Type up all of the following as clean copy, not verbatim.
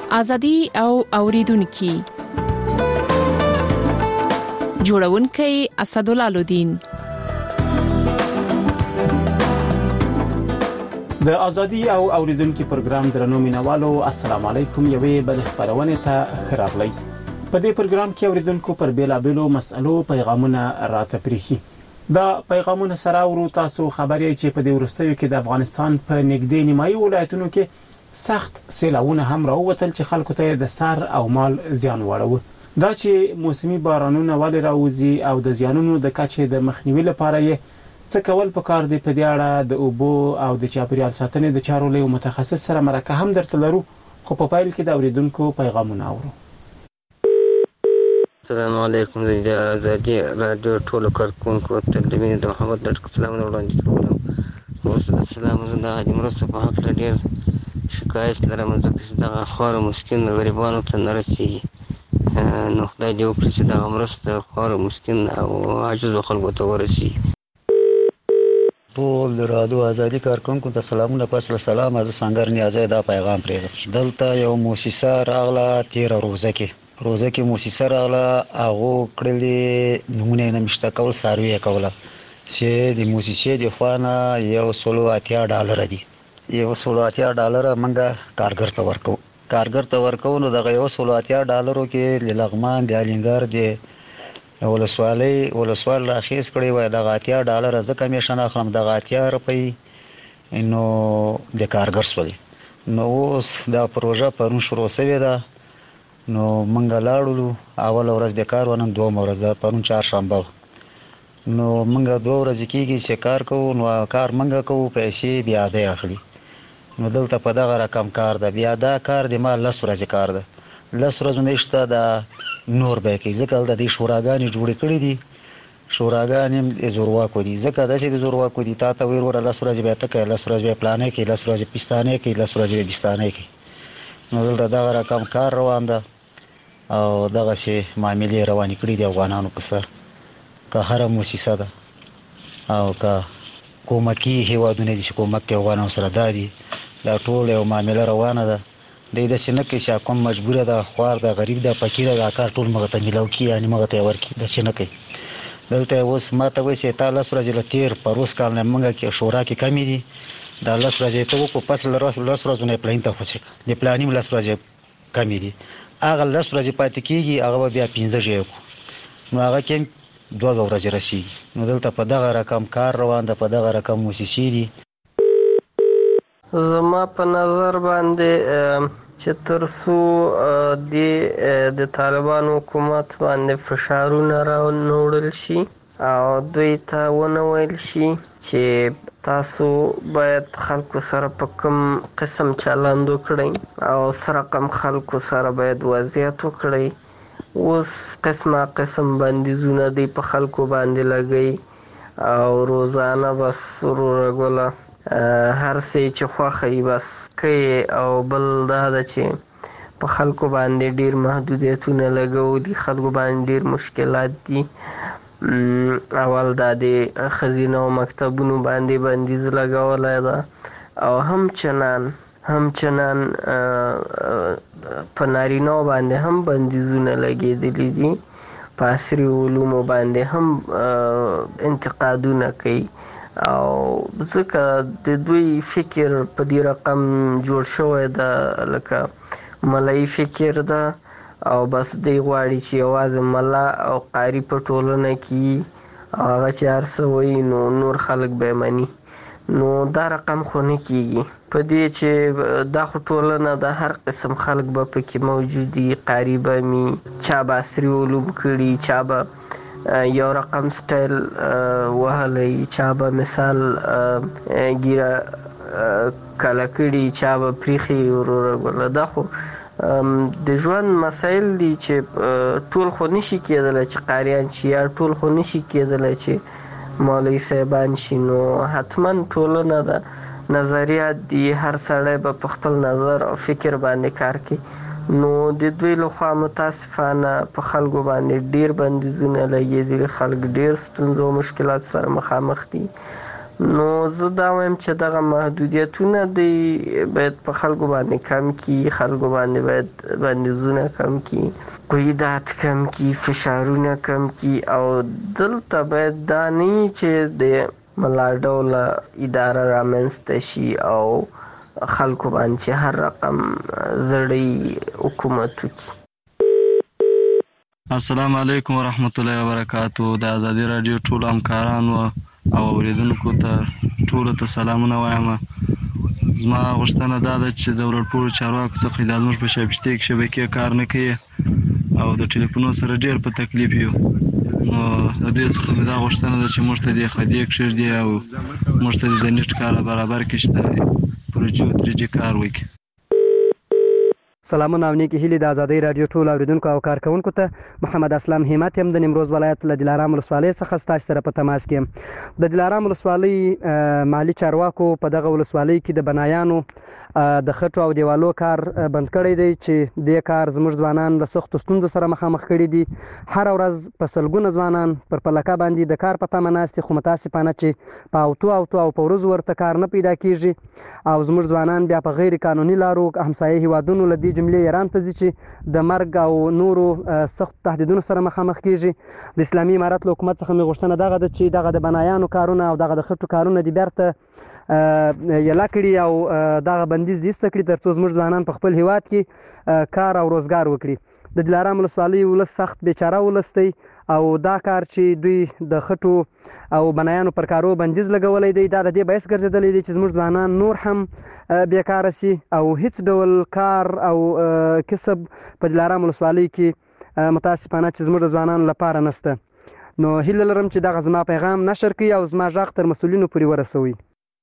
ازادي او اوریدونکو جوړونکي اسدالله لودین. د ازادي او اوریدونکو پروګرام درنو مینوالو السلام علیکم. یوې بل خبرونه ته خراغلی. په دې پروګرام کې اوریدونکو پر بیلابېلو مسألو پیغامونه راته پریخي. دا پیغامونه سره ورو تاسو خبرې چې په دې ورستیو کې د افغانستان په نږدې نیمایي ولایتونو کې سخت سیلاوونه هم راووتل چې خلکو ته د سر او مال زیان واړو. دا چې موسمي بارانونه ولې راوځي او د زیانونو د کچې د مخنیوي لپاره یې څه کول پکار دي، په دې اړه د اوبو او د چاپیریال ساتنې د چارو له متخصص سره مرکه هم درته لرو، خو په پایل کې د اوریدونکو پیغامونه اورو. السلام علیکم. د ازادي رادیو ټولو کارکونکو ته د مینې د محمد ډاکټر سلام وړاندې کوم. السلام علیکم. د حاجی مرسته په حق ډېر شکایت لرم، ځکه چې دغه خور مسکین غریبانو ته نه رسیږي. نو خدای دې وکړي چې دغه مرسته خور مسکین او عاجزو خلکو ته ورسیږي. ټول رادیو ازادي کارکونکو ته سلامونه. پس سلام از سنگر نیازه دا پیغام پرېږدم. دلته یو موسسه راغله 13 روزه کې موسسه راغله، هغه کړلې نمونه نه مشته کول ساروی کوله چې د موسسې د خوانه $180 دي. $180 منګه کارګر ته ورکو. نو دغه $180 کې لغمان د الینګار د ولسوال راخیز کړی وای. دغه $80 زه کمیشن اخلم، دغه $80 نو د کارګر سولې. نو اوس دا پروژه پرون شروع شوې ده. نو منګه لاړو، اول ورځ د کار ونن، دوم ورځ د پرون چهارشنبه. نو منګه 2 ورځې کېږي چې کار کوو. نو کار منګه کوو، پیسې بیا د اخلي. نو دلته په دغه رقم کار ده. بیا دا کار د ما 10 ورځې کار ده. 10 ورځې نشته دا نور به کې ځکه د دې شوراګانې جوړې کړې دي. شوراګانې زورواکو دي، ځکه داسې د زورواکو دي. تا ته ویل ور 10 ورځې به تکه 10 ورځې به پلانې کې 10 ورځې پښتانه کې 10 ورځې بستانه کې. نو دلته دغه رقم کار روان ده او دغه شی معاملې روانې کړې دي افغانانو په سر. که هر موسسه ده او که کومکی هیوادونه دي چې کومک کوي افغانانو سره دادي، دا ټول یو معامله روانه ده. د دې څنګه کې چې کوم مجبوره ده، خوار ده، غریب ده، فقیر ده، کار ټول مغه ته ملاو کی، یعنی مغه ته ورکی د څنګه کې. دلته اوس ماته وایي چې تا 10 ورځې له تیر پروس کال نه منګه کې شورا کې کمی دي. دا 10 ورځې ته کو پس له 10 ورځې نه پلان ته خوشي د پلانیم 10 ورځې کمی دي. هغه 10 ورځې پاتې کیږي، هغه بیا 15 ژوند. نو هغه کې 2 ورځې رسیږي. نو دلته په دغه رقم کار روان ده، په دغه رقم موسسې دي. زما په نظر باندې چې ترڅو د طالبانو حکومت باندې فشارونه راوړل شي او دوی ته ونه ویل شي چې تاسو باید خلکو سره په کوم قسم چلند وکړئ او سره کم خلکو سره باید وضعیت وکړئ. اوس قسم بندیزونه دی په خلکو باندې لګي او روزانه بس ورغوله هر څه چې خوخی بس کوي. او بل دا ده چې په خلکو باندې ډیر محدودیتونه لګو دي، خلکو باندې ډیر مشکلات دي. اول دا د خزینه او مکتبونو باندې بندیز لګولای ده او همچنان په نارینه باندې هم بندیزونه لګېدلي دي. په عصري علومو باندې هم انتقادونه کوي او ځکه د دوی فکر په دې رقم جوړ شوی ده لکه ملایي فکر ده او بس دی غواړي چې یوازې ملا او قاری په ټولنه کې هغه چې هر څه وایي نو نور خلک به مني. نو دا رقم خو نه کېږي. په دې چې دا خو ټولنه د هر قسم خلک به پکې موجود دي، قاری به می، چا به عصري علوم کړي، چا به یو رقم سټایل وهلی، چا به مثال ګیره کله کړي، چا به پریخي ورغله. دا خو د ژوند مسایل دي چې ټول خو نشي کېدلی چې قاریان شي یا ټول خو نشي کېدلی چې مولوي صاحبان شي. نو حتما ټولنه ده، نظریات دي، هر سړی به په خپل نظر او فکر باندې کار کوي. نو د دوی لخوا متاسفانه په خلکو باندې ډیر بندیزونه لګېدلي، خلک ډیر ستونزو او مشکلات سره مخامخ دي نو زه دا وایم چې دغه محدودیتونه دی باید په خلکو باندې کم کی، خلکو باندې باید بندیزونه کم کی، قیودات کم کی، فشارونه کم کی، او دلته باید دا نه چې د ملا ډوله اداره رامنځته شي او خلکو باندې هر رقم زړی حکومت وکړي. السلام علیکم ورحمت الله وبرکاتو. د ازادي رادیو ټول همکارانو او اوریدونکو ته ټولو ته سلامونه وایم. زما غوښتنه دا ده چې د ورلپوړو چارواکو څخه دا زموږ په شبکې کار نه کوي او د ټلیفونو سره ډېر په تکلیف یو. نو د دوی څخه مې دا غوښتنه ده چې موږ ته دې خدې کښېږدي او موږ ته د نیټ کار برابر کړي چې د پروژې او 3G کار وکړي. سلامونه او نیکی هیلې د ازادۍ رادیو ټول اوریدونکو او کارکونکو ته. محمد اسلام همت یم د نیمروز ولایت له دلارام ولسوالۍ څخه ستاسو سره په تماس کې یم. د دلارام ولسوالۍ مالی چارواکو په دغه ولسوالۍ کې د بنایانو د خټو او دیوالو کار بند کړی دی چې دې کار زموږ ځوانان له سختو ستونزو سره مخامخ کړي دي. هر ورځ په سلګونه ځوانان پر پلکه باندې د کار په تمه ناست دي، خو متاسفانه چې په اوتو او په ورځ ورته کار نه پیدا کیږي او زموږ ځوانان بیا په غیر قانوني لارو همسایه هیوادونو له دې جملې ایران ته ځي چې د مرګ او نورو سخت تهدیدونو سره مخامخ کیږي. د اسلامي امارت له حکومت څخه مې غوښتنه دغه ده چې دغه د بنایانو کارونه او دغه د خټو کارونه دې بیرته یلا کړي او دغه بندیز دې ایسته کړي ترڅو زموږ ځوانان په خپل هیواد کې کار او روزګار وکړي. د دلارام ولسوالۍ ولس سخت بیچاره ولس دی او دا کار چې دوی د خټو او بنایانو پر کارو بندیز لګولی دی دا د دې باعث ګرځېدلی دی چې زموږ ځوانان نور هم بیکاره سي او هیڅ ډول کار او کسب په دلارام ولسوالۍ کې متاسفانه چې زموږ د ځوانانو لپاره نشته. نو هیله لرم چې دغه زما پیغام نشر کړي او زما غږ تر مسؤلینو پورې ورسوي.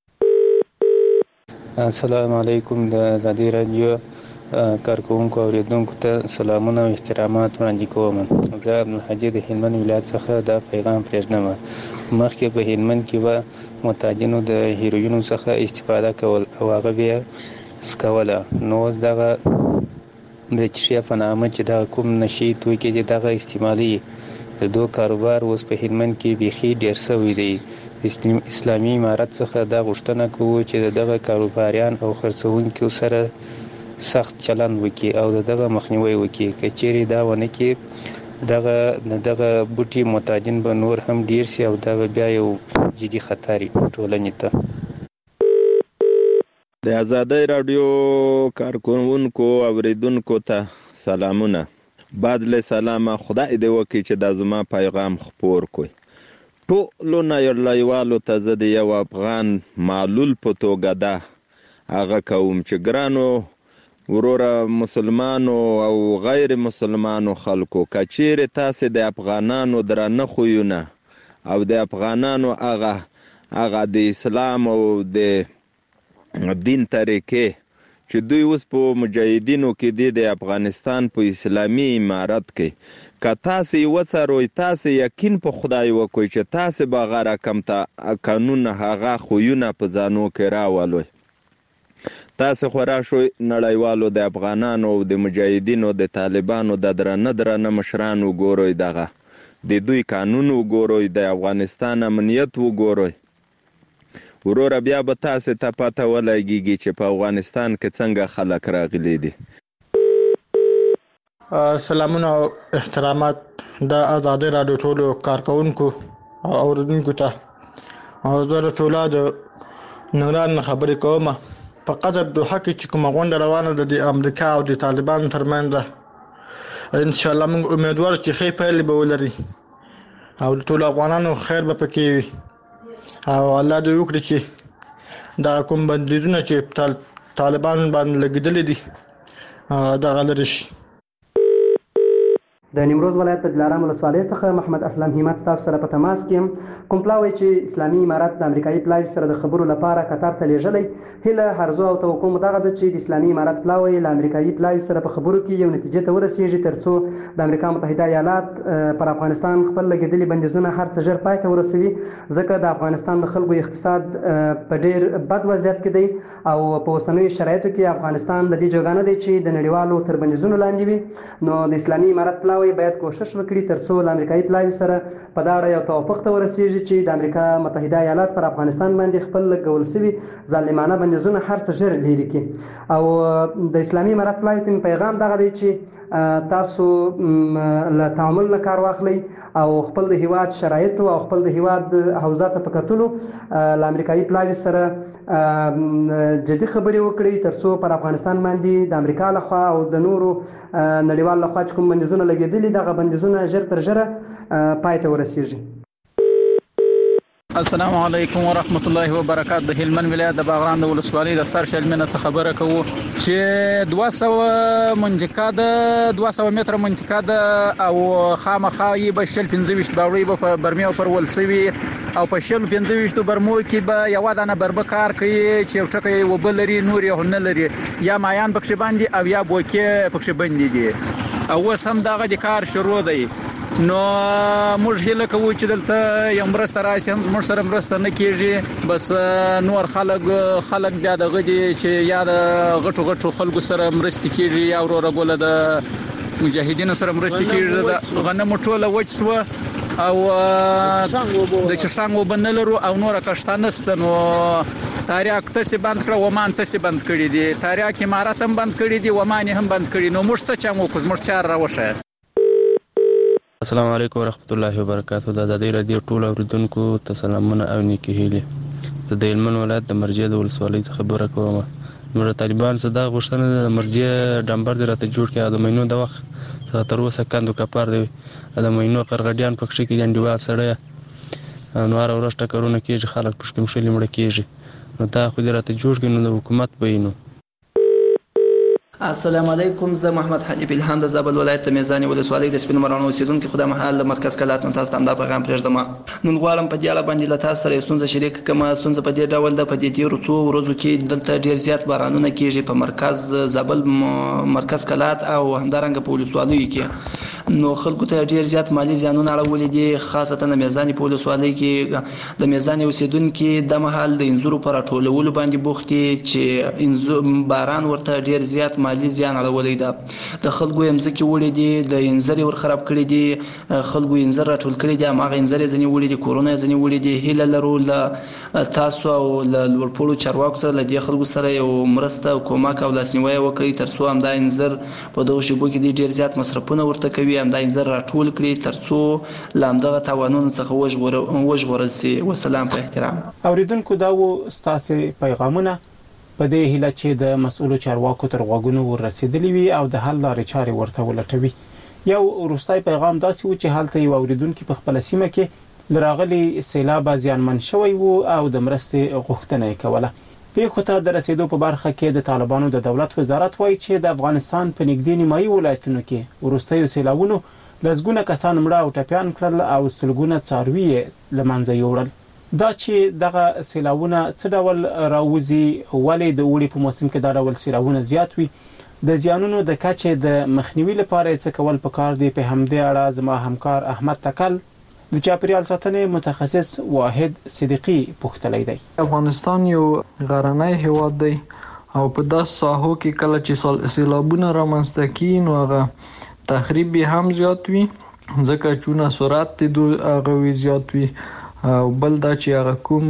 السلام علیکم. د ازادي رادیو کارکونکو اوریدونکو ته سلامونه او احترامات وړاندې کوم. زه عبدالحجي د هلمند ولایت څخه دا پیغام پرېږدم. مخکې په هلمند کې به معتادینو د هیروینو څخه استفاده کول او هغه بیا سکوله. نو اوس دغه د چشیا په نامه چې دغه کوم نشي توکي دي دغه استعمالي د دو کاروبار اوس په هلمند کې بیخي ډېر شوی دی. اسلامي امارت څخه دا غوښتنه کوو چې دغه کاروباریان او خرڅوونکو سره سخت چلند وکړي او دغه مخنیوي وکړي. که چیرې دا ونه کړي دغه بوټي معتادین به نور هم ډیر شي او دا بیا یو جدي خطر ټولنې ته. د ازادۍ رادیو کارکونکو اوریدونکو ته سلامونه. بعد له سلامه خدای دې وکړي چې دا زما پیغام خپور کړي. ټولو نړیوالو ته زه د یو افغان معلول په توګه ده هغه کوم چې ګرانو وروره مسلمانو او غیر مسلمانو خلکو که چیرې تاسې د افغانانو درانه خویونه او د افغانانو هغه د اسلام او د دین طریقې چې دوی اوس په مجاهدینو کې دي د افغانستان په اسلامي امارت کې که تاسې وڅروئ تاسې یقین په خدای وکړئ چې تاسې به هغه رقم قانون هغه خویونه په ځانو کې راولئ. تاسې خورا شوئ نړیوالو د افغانانو او د مجاهدینو د طالبانو د درانه مشران وګورئ، دغه د دوی قانون وګورئ، د افغانستان امنیت وګورئ. وروره بیا به تاسې ته پته ولګیږي چې په افغانستان کې څنګه خلک راغلي دي. سلامونه او احترامات د ازادۍ رادیو ټولو کارکونکو او اوریدونکو ته. زه رسول الله د ننګرهار نه خبرې کوم. په قطر دوحه کې چې کومه غونډه روانه ده د امریکا او د طالبانو ترمنځ ده، انشاءالله موږ امیدوار چې ښې پایلې به ولري او د ټولو افغانانو خیر به پکې وي او الله دې وکړي چې دا کوم بندیزونه چې طالبان باندې لګېدلي دي دغه لرې شي. د نیمروز ولایت د دلارام ولسوالۍ څخه محمد اسلام همت ستاسو سره په تماس کې یم. کوم پلاوی چې اسلامي امارت د امریکایي پلاوی سره د خبرو لپاره قطر ته لیږلی، هیله هرزو او توقع مو دغه ده چې د اسلامي امارت پلاوی له امریکایي پلاوی سره په خبرو کې یو نتیجې ته ورسیږي ترڅو د امریکا متحده ایالات پر افغانستان خپل لګېدلي بندیزونه هر څه ژر پای ته ورسوي، ځکه د افغانستان د خلکو اقتصاد په ډېر بد وضعیت کې دی او په اوسنیو شرایطو کې افغانستان د دې جوګانه دی چې د نړیوالو تر بندیزونو لاندې وي. نو د اسلامي امارت پلاوی وایي باید کوشش وکړي ترڅو له امریکایي پلاوي سره په دا اړه یو توافق ته ورسیږي چې د امریکا متحده ایالات پر افغانستان باندې خپل لګول شوي ظالمانه بندیزونه هر څه ژر لرې کړي. او د اسلامي امارات پلاوي ته پیغام دغه دی چې تاسو له تعامل نه کار واخلئ او خپل د هیواد شرایط او خپل د هیواد حوزه ته په کتلو له امریکایي پلاوي سره جدي خبرې وکړي ترڅو پر افغانستان باندې د امریکا لخوا او د نورو نړیوال لخوا چې کوم بندیزونه لګېدلي دغه بندیزونه ژر تر ژره پای ته ورسیږي. السلام علیکم ورحمت الله وبرکاته. د هلمند ولایت د باغران د ولسوالۍ د سر شلمنه څخه خبره کوو چې 200 منطقه د 200 متره منطقه د او خامخا یې به شل 25 باوړي په برمه پر ولسوي او په شل 25 برمو کې به یو دانه بربه کار کوي چې ټکي وبلري نور یې نه لري یا مایان پکښ باندې او یا بوکې پکښ باندې دي او اوس هم دغه د کار شروع دی. نو موږ هیله کوو چې دلته یو مرسته راشي هم موږ سره مرسته نه کیږي بس نور خلک بیا دغه دي چې یا د غټو خلکو سره مرسته کیږي یا ورور غول د مجاهدینو سره مرسته کیږي د غنمو ټوله وچسو او د چشانګو بنلرو او نور کشتانست. نو تاریخ تاسو بند کړو ومان تاسو بند کړی دي تاریخ امارات هم بند کړی دي ومان هم بند کړی. نو موږ څه چمو کوز موږ چار راوشه. السلام علیکم ورحمت الله وبرکاته. د ازادي رادیو ټول اوریدونکو ته سلامونه او نیکی هیلې. زه د هلمند ولایت د مرجې د ولسوالۍ څخه خبره کوم. موږ طالبان څخه د غوښتنه د مرجې ډمبر د راته جوړ کړي د مینو د وخت څخه تر اوسه کندو کپار دی د مینو قرغډیان پکښ کې د انډیوال سره نو هر ورځ ټکرونه کیږي خلک پښتون شلې مړ کیږي. نو دا خو د راته جوړ کړي نو د حکومت بینو. السلام علیکم. زه محمد حنیف الهام د زابل ولایت د میزانی ولسوالۍ د سپین مرانو اوسیدونکو خدای محل د مرکز کلات نن تاسو ته دا پیغام پرېږدم. نن غواړم په دې اړه باندې له تاسو سره ستونزه شریک کړم. ستونزه په دې ډول ده په دې تیرو څو ورځو کې دلته ډیر زیات بارانونه کیږي په مرکز زابل مرکز کلات او همدارنګه په ولسوالیو کې. نو خلکو ته ډیر زیات مالی زیانونه اړولې دي خاصتا د میزانی په ولسوالۍ کې د میزانی اوسیدونکو د محل د انځورو پر ټولولو باندې بوخت دي چې باران ورته ډیر زیات مالی زیان اړولې ده. د خلکو یمځکه وړي دي د انځر ور خراب کړي دي خلکو انځر راټول کړي دي هغه انځر ځنی وړي دي کورونه ځنی وړي دي. هیله لرو ل تاسو او ل لوړپوړو چارواکو سره د خلکو سره یو مرسته او کومک او لاسنیوي وکړي ترڅو هم دا انځر په دغه شبو کې ډیر زیات مصرفونه ورته کوي هم دا انځر راټول کړي ترڅو لامدغه تاوانونو څخه وژغورل شي. والسلام په احترام. اوریدونکو دا و ستاسو پیغامونه په دې هیله چې د مسؤلو چارواکو تر غوږونو ورسېدلی وي او د حل لارې چارې ورته ولټوي. یو وروستي پیغام داسې و چې حالته یو اوریدونکو په خپل سیمه کې لراغلي سیلاب زیانمن شوی وو او د مرستې غوښتنه یې کوله. پیښو ته د رسیدو په برخه کې د طالبانو د دولت وزارت وایي چې د افغانستان په نږدې نیمایي ولایتونو کې وروستي سیلابونو لږونه کسان مړه او ټپيان کړل او سلګونه څاروي لمنځه یوړل. دا چې دغه سیلابونه څه ډول راوځي ولې د اوړي په موسم کې دا ډول سیلابونه زیات وي د زیانونو د کچې د مخنیوي لپاره څه کول پکار دي. په همدې اړه زما همکار احمد تکل د چاپیریال ساتنې متخصص واحد صدیقی پوښتلی دی. افغانستان یو غرنی هیواد دی او په داس ساحو کې کله چې سیلابونه رامنځته کیږي نو هغه تخریب هم زیات وي ځکه چې سرعت د هغه زیات وي او بل دا چې هغه کوم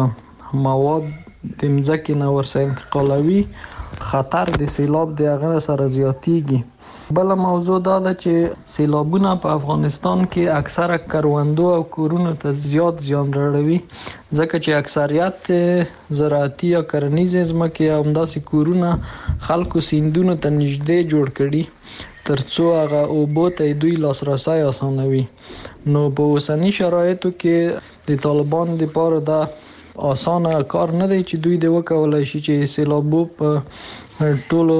مواد د مځکې نه ورسره انتقالوي خطر د سیلاب د هغه سره زیاتیږي. بل موضوع دا ده چې سیلابونه په افغانستان کې اکثره کروندو او کورونو ته زیات زیان رسوي ځکه چې اکثریت زراعتي یا کرنیز ځمکې او همداسې کورونه خلکو سیندونو ته نږدې جوړ کړي ترڅو هغه اوبو ته دوی لاسرسی اسانوي. نو په اوسنی شرایطو کې د طالبان لپاره دا اسانه کار نه دی چې دوی د وکولای شي چې سیلابو په ټولو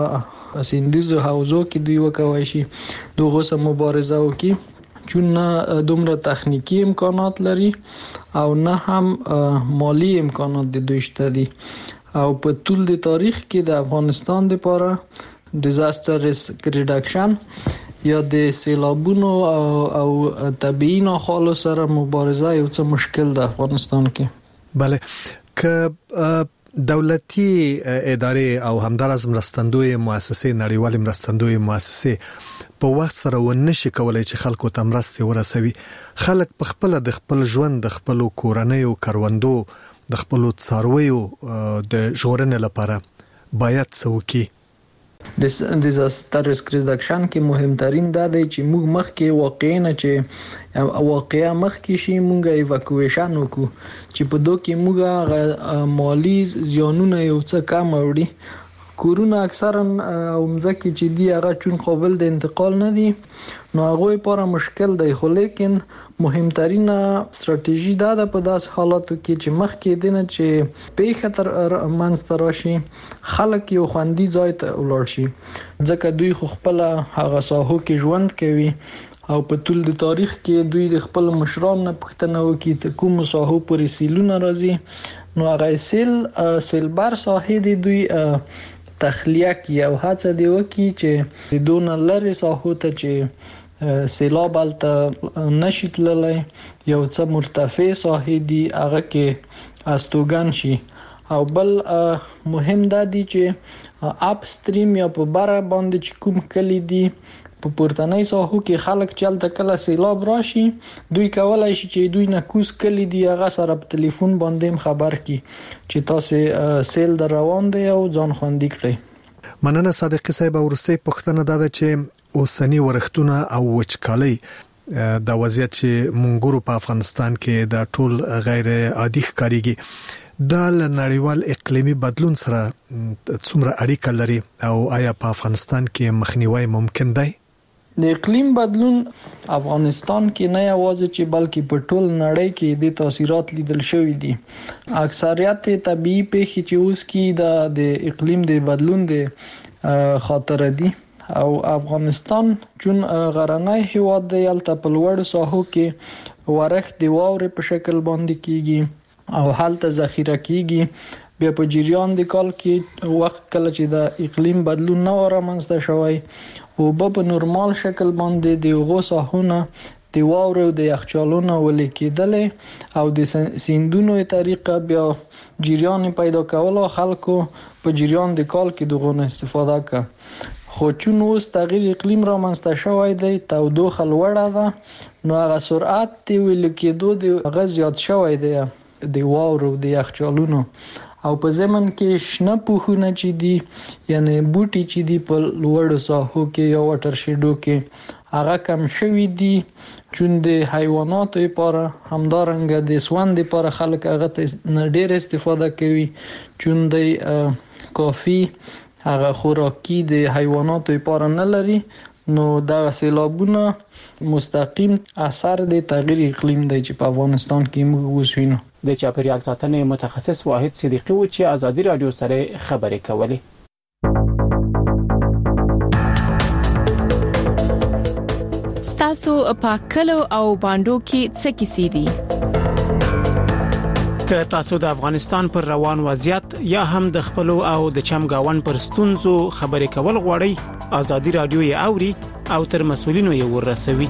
سیندیزو حوزو کې دوی وکوي شي دغه سم مبارزه وکړي چون نه دومره تخنیکی امکانات لري او نه هم مالی امکانات د دوی شته دي. او په ټول د تاریخ کې د افغانستان لپاره ډیزاستر ریسک ریډکشن یا د سیلابونو او طبیعي ناخوالو سره مبارزه یو څه مشکل ده افغانستان کې. بله که دولتي ادارې او همدارس مرستندوی مؤسسې نړیوال مرستندوی مؤسسې په وخت سره ونشي کولای چې خلکو ته مرسته ورسوي. خلک په خپل د خپل ژوند د خپل کورنۍ او کروندو د خپل څارویو د ژغورنې لپاره باید څوکي د دیزاستر ریسک ریډکشن کې مهمترین دا دی چې موږ مخکې واقعیا مخکې شي موږ ایواکویشن وکړو چې په دوه کې موږ مالی زیانونه یو څه کم وړي. کورونه اکثرا مځکه چې دی هغه چون قابل د انتقال نه دي نو هغه لپاره مشکل دی، خو لیکن مهمترین استراتیژي دا ده په داس حالاتو کې چې مخکې دینه چې په خطر منځته راشي خلک یو خوندي ځای ته ولاړ شي، ځکه دوی خو خپل هغه ساحو کې ژوند کوي او په ټول د تاریخ کې دوی د خپل مشران نه پوښتنه وکړي ته کوم ساحو پورې سیلونه راځي نو هغه سیلبر ساحې دی دوی تخلیه کی او هڅه دی وکړي چې دون لري ساحو ته چې سیلاب الته نشي تللی یو څه مرتفع ساحې دی هغه کې استوګن شي. او بل مهم دا دی چې اپ سټریم یا په بره باندې چې کوم کلی دی په پورتنۍ ساحو کې خلک چلته کله سیلاب راشي دوی کولای شي چې دوی نه کوس کلی دی هغه سره په ټلیفون باندې خبر کی چې تاسو سیل در روان دی او ځان خوندي کړئ. مننه صادقي صاحب. ورسته پښتنه دا چې اوسنی ورښتونه او وچکالي د وضعیت چې مونږ په افغانستان کې د ټول غیر عادي ښکاریږي دا له نړیوال اقلیمي بدلون سره څومره اړیکه لري او آیا په افغانستان کې مخنیوي ممکن دی؟ د اقلیم بدلون افغانستان کې نه یوازې چې بلکې په ټول نړۍ کې د تاثیرات لیدل شوې دي. اکثریت طبيعي پیښې چې اوس کې د اقلیم د بدلون د خاطر دي او افغانستان چون غرنی هیواد دی هلته په لوړ ساحو کې ورښت د واورې په شکل باندې کیږي او هلته ذخیره کیږي. بیا په جریان د کال کې وخت کله چې د اقلیم بدلون نه رامنځته شوی او په نورمال شکل باندې د هغو ساحونه د واورو د یخچالونو ولې کېدل او د سیندونو طریقه بیا جریان پیدا کول او خلکو په جریان د کال کې دغه استفاده کړ. خو چون اوس تغییر اقلیم رامنځته شوی دی تودوخه لوړه ده نو هغه سرعت دی ویل کېدو د هغه زیات شوی دی د واورو د یخچالونو او په زمن کې شنه پوښونه چې دي یعنی بوټي چې دي په لوړو ساحو کې یا واټر شیډو کې هغه کم شوي دي چون د حیواناتو لپاره همدارنګه د سوند لپاره خلک هغه ته ډېر استفاده کوي چون د کافي هغه خوراکي د حیواناتو لپاره نه لري نو دا سیلابونه مستقیم اثر د تغییر اقلیم دی چې په افغانستان کې موږ اوس وینو. د چاپیریال ساتنې متخصص واحد صدیقي و چې ازادي رادیو سره خبرې کولې. ستاسو په کلو او باندو کې څه کیسې دي؟ که تاسو د افغانستان پر روان وضعیت یا هم د خپل او د چمګاون پر ستونزو خبرې کول غواړئ ازادي رادیو یې اوري او تر مسولینو یې ورسوي.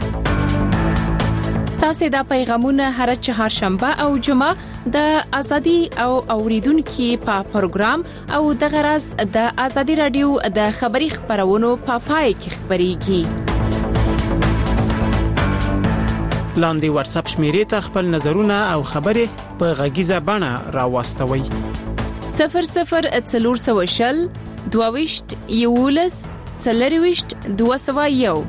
ستاسو د پیغامونه هر چهارشنبه او جمعه د ازادي او اوریدونکو په پروګرام او د غرض د ازادي رادیو د خبري خبرونو په پای کې خبريږي. لاندې واتس اپ شمیرې ته خپل نظرونه او خبره په غږیزه بڼه راوستوي. 0040 22 یولس څلرويشت 201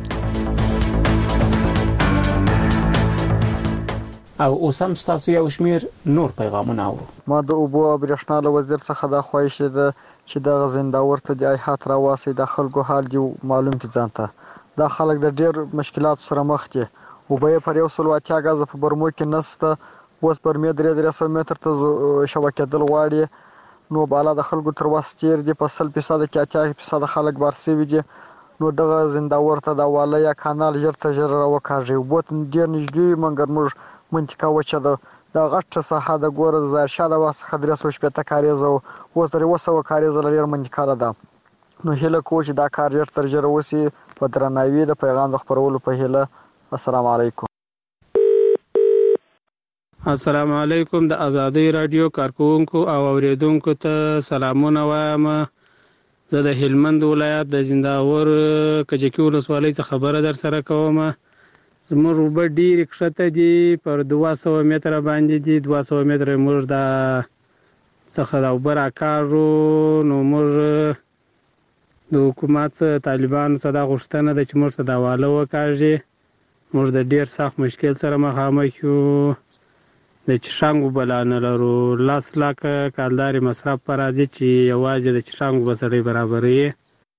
او اوسم تاسو یو شمیر نور پیغامونه اورو. ما د اوبو او برېښنا له وزیر څخه د خواهش ده چې د زنداور ته د ایحات راواسي د خلکو حال دی معلوم کی ځانته دا خلک د ډیر مشکلات سره مخ دي او به پر یو سل واتیا غاز په برمو کې نسته اوس پر مې 300 متر ته شبکه دل واړي نو بالا د خلکو تر واستیر دي په 100% کې 80% خلک بارسي دي نو دغه زنداور ته د واله یا کانال جر ته جر راوکاږي بوت ډیر نږدې منګر موږ منطقه وچه د غټه ساحه د ګور زار شاده واسه 300 کاریزه او تر 200 کاریزه لري منطقه ده نو هله کوچ دا کار تر جره وسی په درناوي د پیغام د خبرولو په هله. السلام علیکم. السلام علیکم. د ازادي رادیو کارکونکو او اوریدونکو ته سلامونه وایم. زه د هلمند ولایت د زنداور کجکی ولسوالۍ څخه خبره در سره کوم. زموږ اوبه ډېرې کښته دي، پر 200 متره باندې دي. 200 متره موږ د څخه د اوبه راکاږو. نو موږ د حکومت طالبانو څخه دا غوښتنه ده چې موږ ته دا واله وکاږي. موږ د ډېر سخت مشکل سره مخامخ یو. د چشانګ اوبه لا نه لرو. 10 لکه کالدارې مصرف په راځي چې یوازې د چشانګ اوبه سړی برابروي.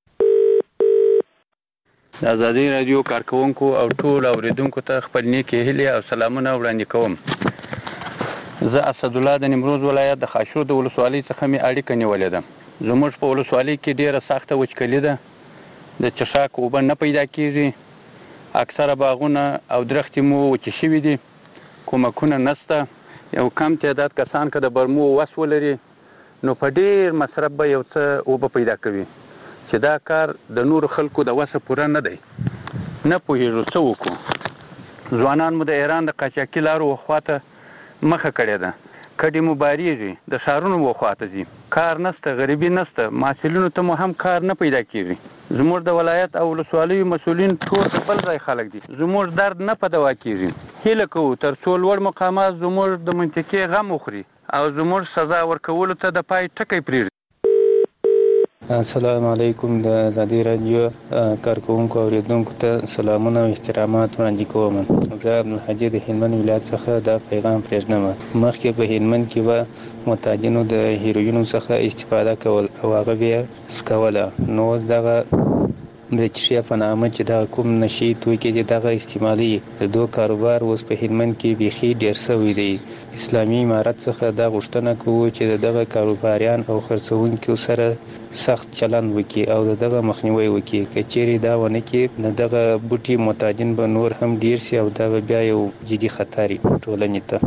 د ازادي راډیو کارکونکو او ټول اوریدونکو ته خپل نیکې هیلې او سلامونه وړاندې کوم. زه اسدالله د نیمروز ولایت د خاشور د ولسوالۍ څخه مې اړیکه نیولې ده. زموږ په ولسوالۍ کې ډیره سخته وچکلي ده. د چشاک اوبه نه پیدا کیږي. اکثره باغونه او درختې مو وچې شوي دي. کومکونه نشته. یو کم تعداد کسان که د برمو وس ولري نو په ډیر مصرف به یو څه اوبه پیدا کوي، چې دا کار د نورو خلکو د وسه پوره نه دی. نه پوهېږو څه وکړو. ځوانان مو د ایران د قاچاقي لارو خواته مخه کړې ده. کډې مو بارېږي، د ښارونو خواته ځي. کار نشته، غریبي نشته، محصلینو ته مو هم کار نه پیدا کېږي. زموږ د ولایت او ولسوالیو مسؤلین ټول د بل ځای خلک دي. زموږ درد نه په دوا کېږي. هیله کوو تر څو لوړ مقامات زموږ د منطقې غم وخوري او زموږ سزا ورکولو ته د پای ټکی پرېږدي. السلام علیکم. د ازادي راډیو کارکونکو اوریدونکو ته سلامونه او احترامات وړاندې کوم. زه عبدالحجي د هلمند ولایت څخه دا پیغام پرېږدم. مخکې په هلمند کې به معتادینو د هیروینو څخه استفاده کول او هغه بیا سکوله. نو اوس دغه د چشیا په نامه چې دغه کوم نشي توکي دي دغه استعمالي د دو کاروبار اوس په هلمند کې بیخي ډېر سوی دی. اسلامي امارت څخه دا غوښتنه کوو چې دغه کاروباریان او خرڅوونکو سره سخت چلند وکړي او دغه مخنیوي وکړي. که چیرې دا ونه کړي نو دغه بوټي معتادین به نور هم ډېر سي او دغه بیا یو جدي خطر ټولنې ته.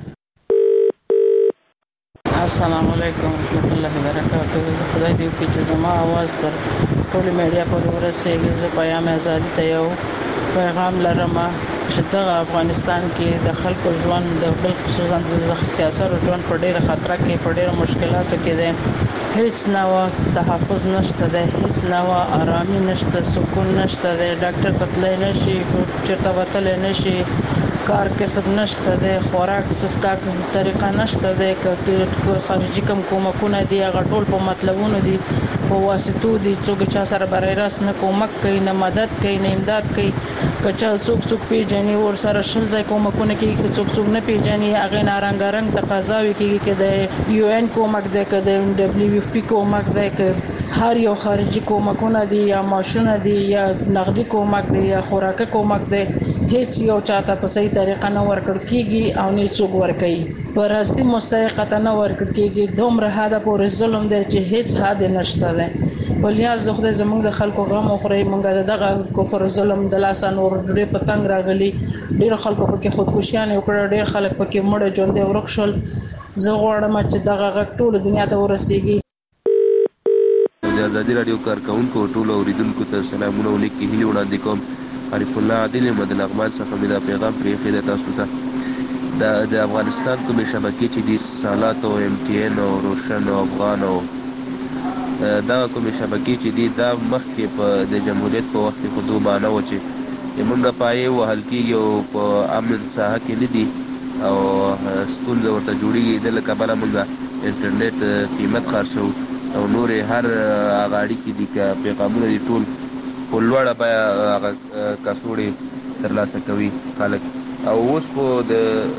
السلام علیکم ورحمت الله وبرکاته. زه خدای دې وکړي چې زما आवाज تر ټولې میډیا پورې ورسېږي. زه پیام ازادي ته یو پیغام لرم چې دغه افغانستان کې د خلکو ژوند د بل خصوصا د سیاسي ژوند په ډېره خطر کې په ډېره مشکلاتو کې دی. هیڅ نوع تحفظ نشته دی، هیڅ نوع آرامي نشته، سکون نشته دی. ډاکټر ته تللی نشي، چېرته به تللی نشي، کار کسب نشته دی، خوراک څښاک طریقه نشته دی. که خارجي کومکونه دي هغه ټول په مطلبونو دي، په واسطو دي. څوک چا سره برای راست نه کومک کوي، نه مدد کوي، نه امداد کوي. که چا څوک پیژني ور سره شل ځای کومکونه کوي، که څوک نه پیژني هغه نارنګارنګ تقاضاوي کوي چې د UN کومک دی، که د WFP کومک دی، که هر یو خارجي کومکونه دي یا ماشونه دي یا نقدي کومک دی یا خوراکي کومک دی، هیڅ یو چاته په صحیح طریقه نه ورکړ کیږي او نه څوک ورکوي. په راستي مستحقه نه ورکړ کیږي. دومره حد پورې ظلم دی چې هیڅ حد نشته دی. په لیاز د خدای زموږ د خلکو غم خوري. موږ دغه کفر ظلم د لاسه نور ډېر په تنګ راغلي. ډېر خلکو پکې خودکشیان وکړه، ډېر خلک پکې مړ ژوند ورک شول. زه غواړم چې دغه غږ ټول دنیا ته ورسیږي. د ازادي راډیو کارکونکو ټول اوریدونکو ته سلامونه او نیکې هیلې وړاندې کوم. عارف الله عادل یم د لغمان څخه مې دا پیغام پرېښی دی تاسو ته. د افغانستان کومې شبکې چې دي سالات او MTN او روشن او افغان او دغه کومې شبکې چې دي دا مخکې په د جمهوریت په وخت کې خو دومانه وه چې زموږ د پایې وهل کېږي او په امن ساحه کې نه دي او ستونزه ورته جوړېږي. د له کبله موږ انټرنیټ قیمت خرڅوو او نورې هر هغه اړیکې دي که پیغامونه دي ټول په لوړه بیه هغه کڅوړې ترلاسه کوي خلک. او اوس خو د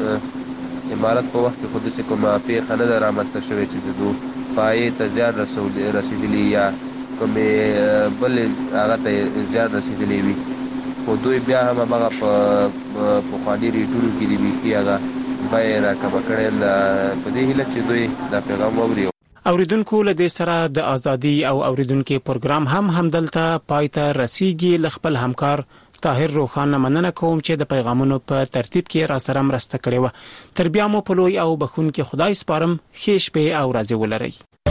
امارت په وخت کې خو داسې کومه پېښه نه ده رامنځته شوې چې د دو پایې ته زیان رسېدلي یا کومې بلې هغه ته زیان رسېدلی وي. خو دوی بیا هم همغه په پخواني ریټونو کې دي بیخي هغه بیې راکمه کړې ده. په دې هیله چې دوی دا پیغام واوري. اوریدونکو له دې سره د ازادي او اوریدونکو پروګرام هم دلته پای ته رسیدي. خپل همکار طاهر روخان مننه کوم چې د پیغامونو په ترتیب کې را سره مرسته کړې و. تر بیا مو په لوی او بخونکي خدای سپارم. ښه شپه او ورځې ولرئ.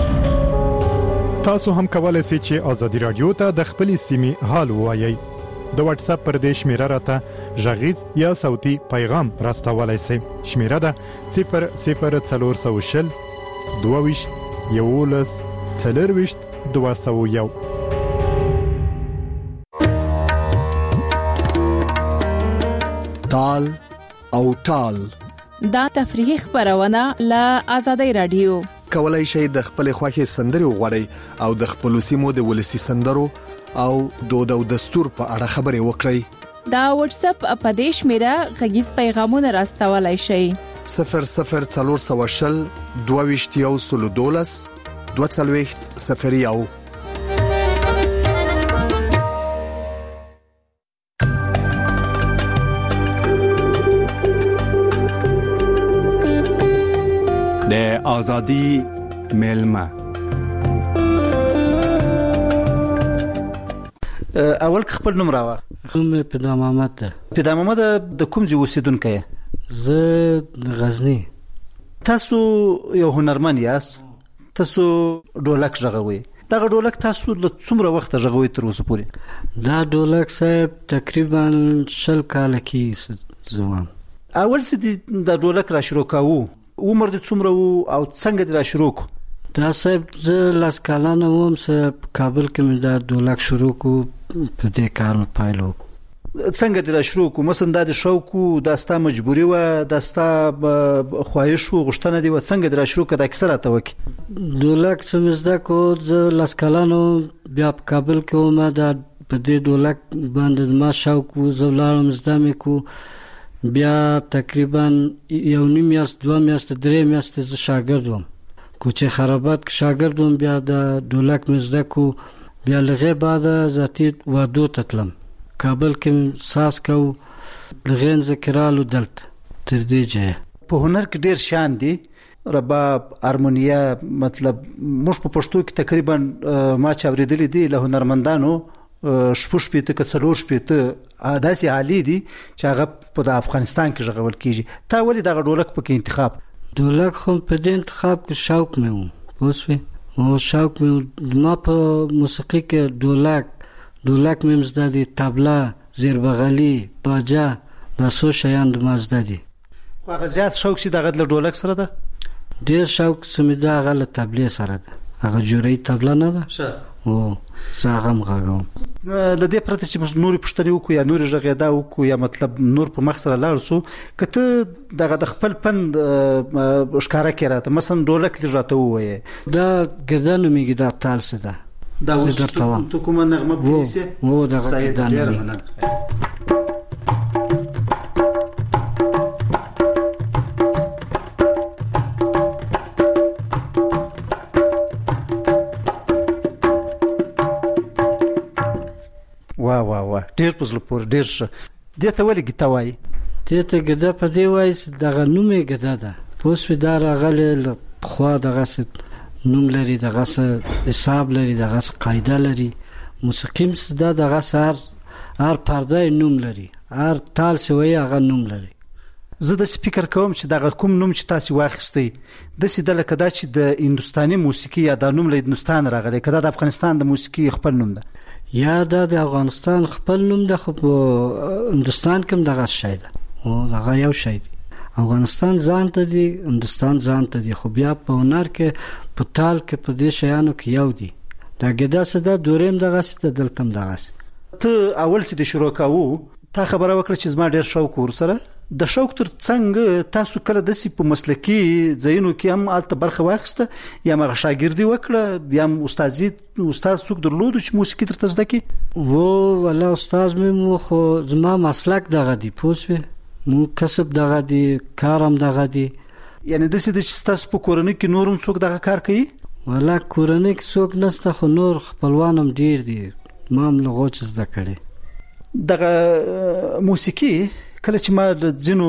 تاسو هم کولای شئ چې ازادي رادیو ته د خپل سیمې حال ووایي. د واتس اپ پر دې شمیره راته ژغیز یا صوتي پیغام راستولای شئ. شمیره ده 00420 22 14 201. تال او ټال دا تفریحي خبرونه له آزادۍ رادیو. کولای شئ د خپل خوښي سندري وغوړئ او د خپل سیمو د ولسی سندرو او دود او دستور په اړه خبري وکړئ. دا واتس اپ اپدیش میرا غږیز پیغامونه راستولای شئ. 0040 22 240 د ازادي ملما. اول خپل نوم راوړ. نوم پیدا محمد ده. پیدا محمد د کوم ځای اوسیدونکی؟ زه د غزنی. تاسو یو هنرمند یاست. تاسو ډولک ژغوي. دا ډولک تاسو له څومره وخت ژغوي تر اوسه پورې؟ دا ډولک صاحب تقریبا 20 کال کې زوام. اول څه د ډولک را شروع کاوه عمر د څومره وو او څنګه د را شروع کو؟ دا صاحب زه لاس کالانه وم سه کابل کې مې دا ډولک شروع کو په دې کار مې پایلو. څنګه د را شروع کو؟ مثلا د شوق د ستا مجبوری و د ستا خواهش او غوښتنه دی و څنګه د را شروع کړه اکثر ته وکی؟ ډولک سمزدا کو زه لاس کالانو بیا په کابل کې وم دا په دې ډولک باندې ما شوق زه لاړم زده مې کو بیا تقریبا 1.5 میاشت 2 میاشت 3 میاشت ز شاګرد وم کوچه خرابات کې شاګرد وم بیا د ډولک مزده کو بیا لغه بعد ذاتی وادو تطلم کابل کې ساس کو لغین ذکرالو دلت تر دې ځای په هنر کې ډیر شان دي رباب هارمونیا مطلب مش په پښتو کې تقریبا ما چا ورېدلې دي له هنرمندانو شپوش پیته کڅلور پیته داسې عالی دي چې هغه په افغانستان کې ژغول کیږي. تا ولې دا ډولک په کې انتخاب؟ ډولک خو په دې انتخاب کې شوق مې و پوسوي او شوق مې ما په موسیقي کې ډولک مې مزده دي طبله زیربغلی باجا دا څو شیان د مزده دي. خو هغه زیات شوق چې دغه د ډولک سره ده؟ ډیر شوق سمې دا هغه له طبلې سره ده. هغه جوړې طبله نه ده او زاغم غاغم لدې پرته چې نور پښتني وکړو یا نور ژغېدا وکړو یا مطلب نور په مخ سره لاړ سو کته دغه د خپل پند ښکارا کې راته مثلا ډولک لږه وایي دا ګردانو میګی دا تال څه ده دا وسته تو کومه نغمه پلیسه وو دا ګردانو وا ډیر پزله پور ډیر شه دته ولې گیتاوي دته ګدا په دی وای دغه نومې ګدا ده پوسو دا راغله خو دغه ست نوم لري دغه حساب لري دغه قاعده لري موسیقي مصدا دغه هر پرده نوم لري هر تال سوی هغه نوم لري. زه د سپیکر کوم چې دغه کوم نوم چې تاسو واخستئ د سیده لکه دا چې د هندستاني موسیقي یا د نوم له هندستان راغلی کدا د افغانستان د موسیقي خپل نوم ده یا د افغانستان خپل نوم ده خو په هندستان کې دغه شی ده او دغه یو شی دی افغانستان ځان ته دی هندستان ځان ته دی خو بیا په هنر کې په تال کې په دې شیانو کې یو دی دا ګدا سده دوریم دغه ست دلتم دغه ته اول سې د شروع کاوه تا خبره وکړه چې زما ډیر شوق ورسره د شوق تر څنګه تاسو کله د سی په مسلکی ځینو کې هم الته برخه واخسته یا مغه شاګردي وکړه یا استاد څوک درلود چې موسیقي تر تزده کی وو ولا استاد مې خو زما مسلک دغه دی پوسوي مو کسب دغه دی کارم دغه دی یعنی د سې د تاسو په کورنۍ کې نورم څوک دغه کار کوي ولا کورنۍ کې څوک نشته خو نور خپلوانم ډیر دي ما هم لغوچ زده کړي دغه موسیقي کله چې ما ځینو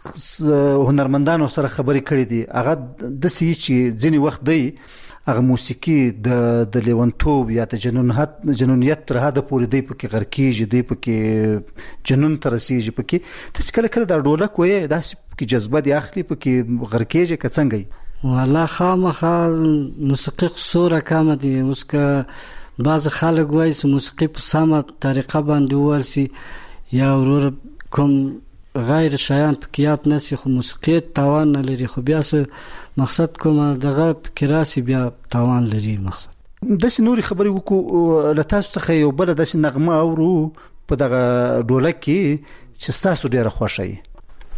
هنرمندانو سره خبرې کړې دي هغه د سې چې ځینی وخت دی هغه موسیقي د لیونتوب یا د جنونیت تر حد پورې دی پکې غرکیږي دی پکې جنون تر رسیږي پکې تاسو کله دا ډولک وې دا پکې جذبه دی اخلي پکې غرکیږي که څنګه والله خامخا موسیقي صوره کم دي مسکه بعض خلک وایي چې موسیقي په سمه طریقه باندې ورسي یا ورور کوم غیر شایان پکیات نسی خو موسیقي تاوان نه لري خو بیا څه مقصد کوم دغه فکراسي بیا تاوان لري مقصد د نوري خبرې وکړو له تاسو څخه یو بل د نغمه اورو په دغه ډولک کې چې تاسو ډیره خوښه یې.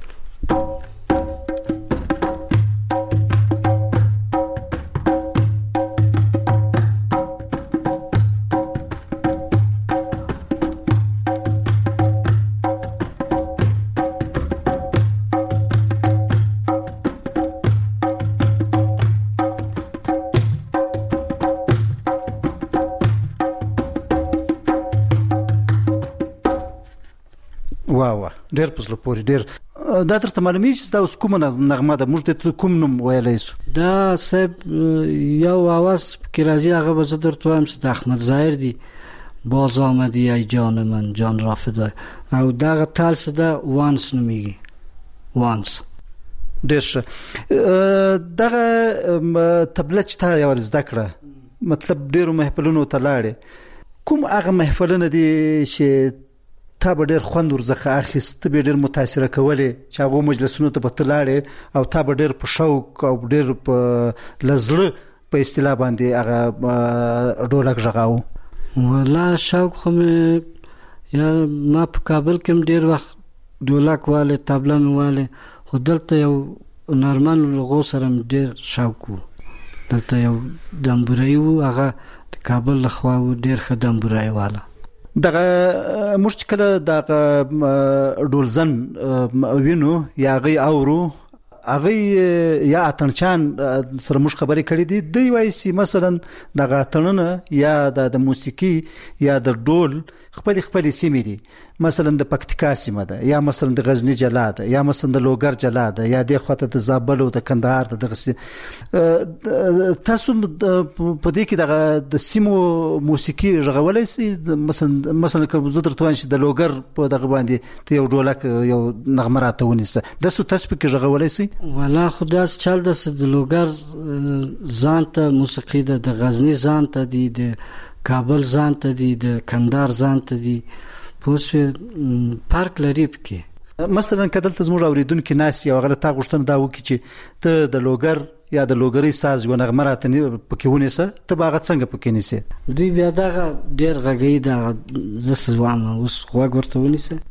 واه ډېر پسله پورې ډېر دا درته معلومي چې دا اوس کومه نغمه ده موږ ته کوم نوم ویلی شو؟ دا صاحب یو آواز کې راځي هغه به زه درته وایم چې د احمد ظاهر دی باز آمدی ای جان من جان را فدای او دغه تال څه ده وانس نومیږي وانس. ډېر ښه. دغه تبله چې تا یوه زده کړه مطلب ډېرو محفلونو ته لاړې کوم هغه محفلونه دي چې تا به ډېر خوند ورڅخه اخیست ته به ډېر متاثره کولې چې هغو مجلسونو ته به ته لاړې او تا به ډېر په شوق او ډېر په له زړه په اصطلاح باندې هغه ډولک غږاوه؟ والله شوق خو مې یا ما په کابل کې هم ډېر وخت ډولک والې طبله مې والې خو دلته یو نارمن لغو سره مې ډېر شوق و. دلته یو دمبورایي و هغه د کابل لخوا و ډېر ښه دمبورایي واله. دغه موږ چې کله دغه ډولزن وینو یا هغوی اورو هغوی یا اتڼچان سره موږ خبرې کړې دي دوی وایي چې مثلا دغه اتڼونه یا د موسیقي یا د ډول خپلې سیمې دي مثلا د پکتیکا سیمه ده یا مثلا د غزنی جلا ده یا مثلا د لوګر جلا ده یا د خواته د زابل او د کندهار دغه تاسو په دې کې دغه د سیمو موسیقي غږولای شي مثلا که زه درته وایم چې د لوګر په دغه باندې ته یو ډولک یو نغمه راته ونیسه تاسو پکې غږولای شي؟ والله خو داسې چل داسې د لوګر ځان ته موسیقي ده د غزني ځان ته دي د کابل ځان ته دي د کندهار ځان ته دي پوه فرق لري پکې. مثلا که دلته زموږ اورېدونکي ناست یو هغه له تا غوښتنه دا وکړي چې ته د لوګر یا د لوګرۍ ساز یوه نغمه راته پکې ونیسه ته به هغه څنګه پکې نیسې؟ دوی بیا دغه ډېر غږوي دغه زه څه وایم اوس غوږ ورته ونیسه.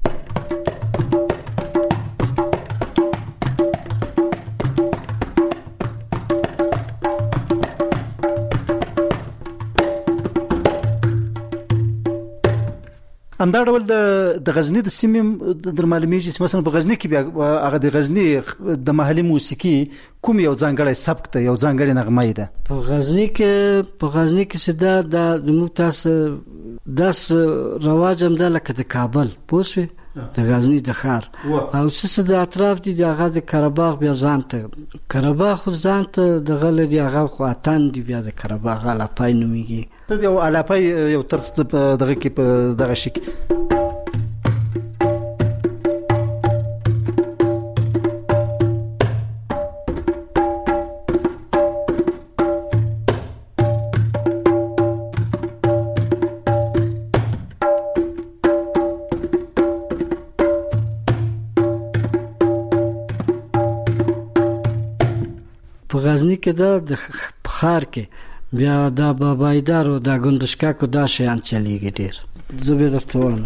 همدا ډول د غزني د سیمې در معلومیږي چې مثلا په غزني کې بیا هغه د غزني د محلي موسیقي کوم یو ځانګړی سبک ته یو ځانګړی نغمه ده؟ په غزني کې چې دا د موږ تاسو داس رواج هم ده لکه د کابل پوه شوې د غزني د ښار او څه د اطراف دي د هغه د قرهباغ بیا ځان ته قرهباغ خو ځان ته دغه لري هغه خو اتن دي بیا د قرهباغ الاپای نومیږي. ته یو الاپای یو ترس دغه کې په دغه شي کې په غزني کې د ښار کې بیا دا بابایدار او دا ګندشکاکو دا شیان چلیږي ډېر. زه به درته وایم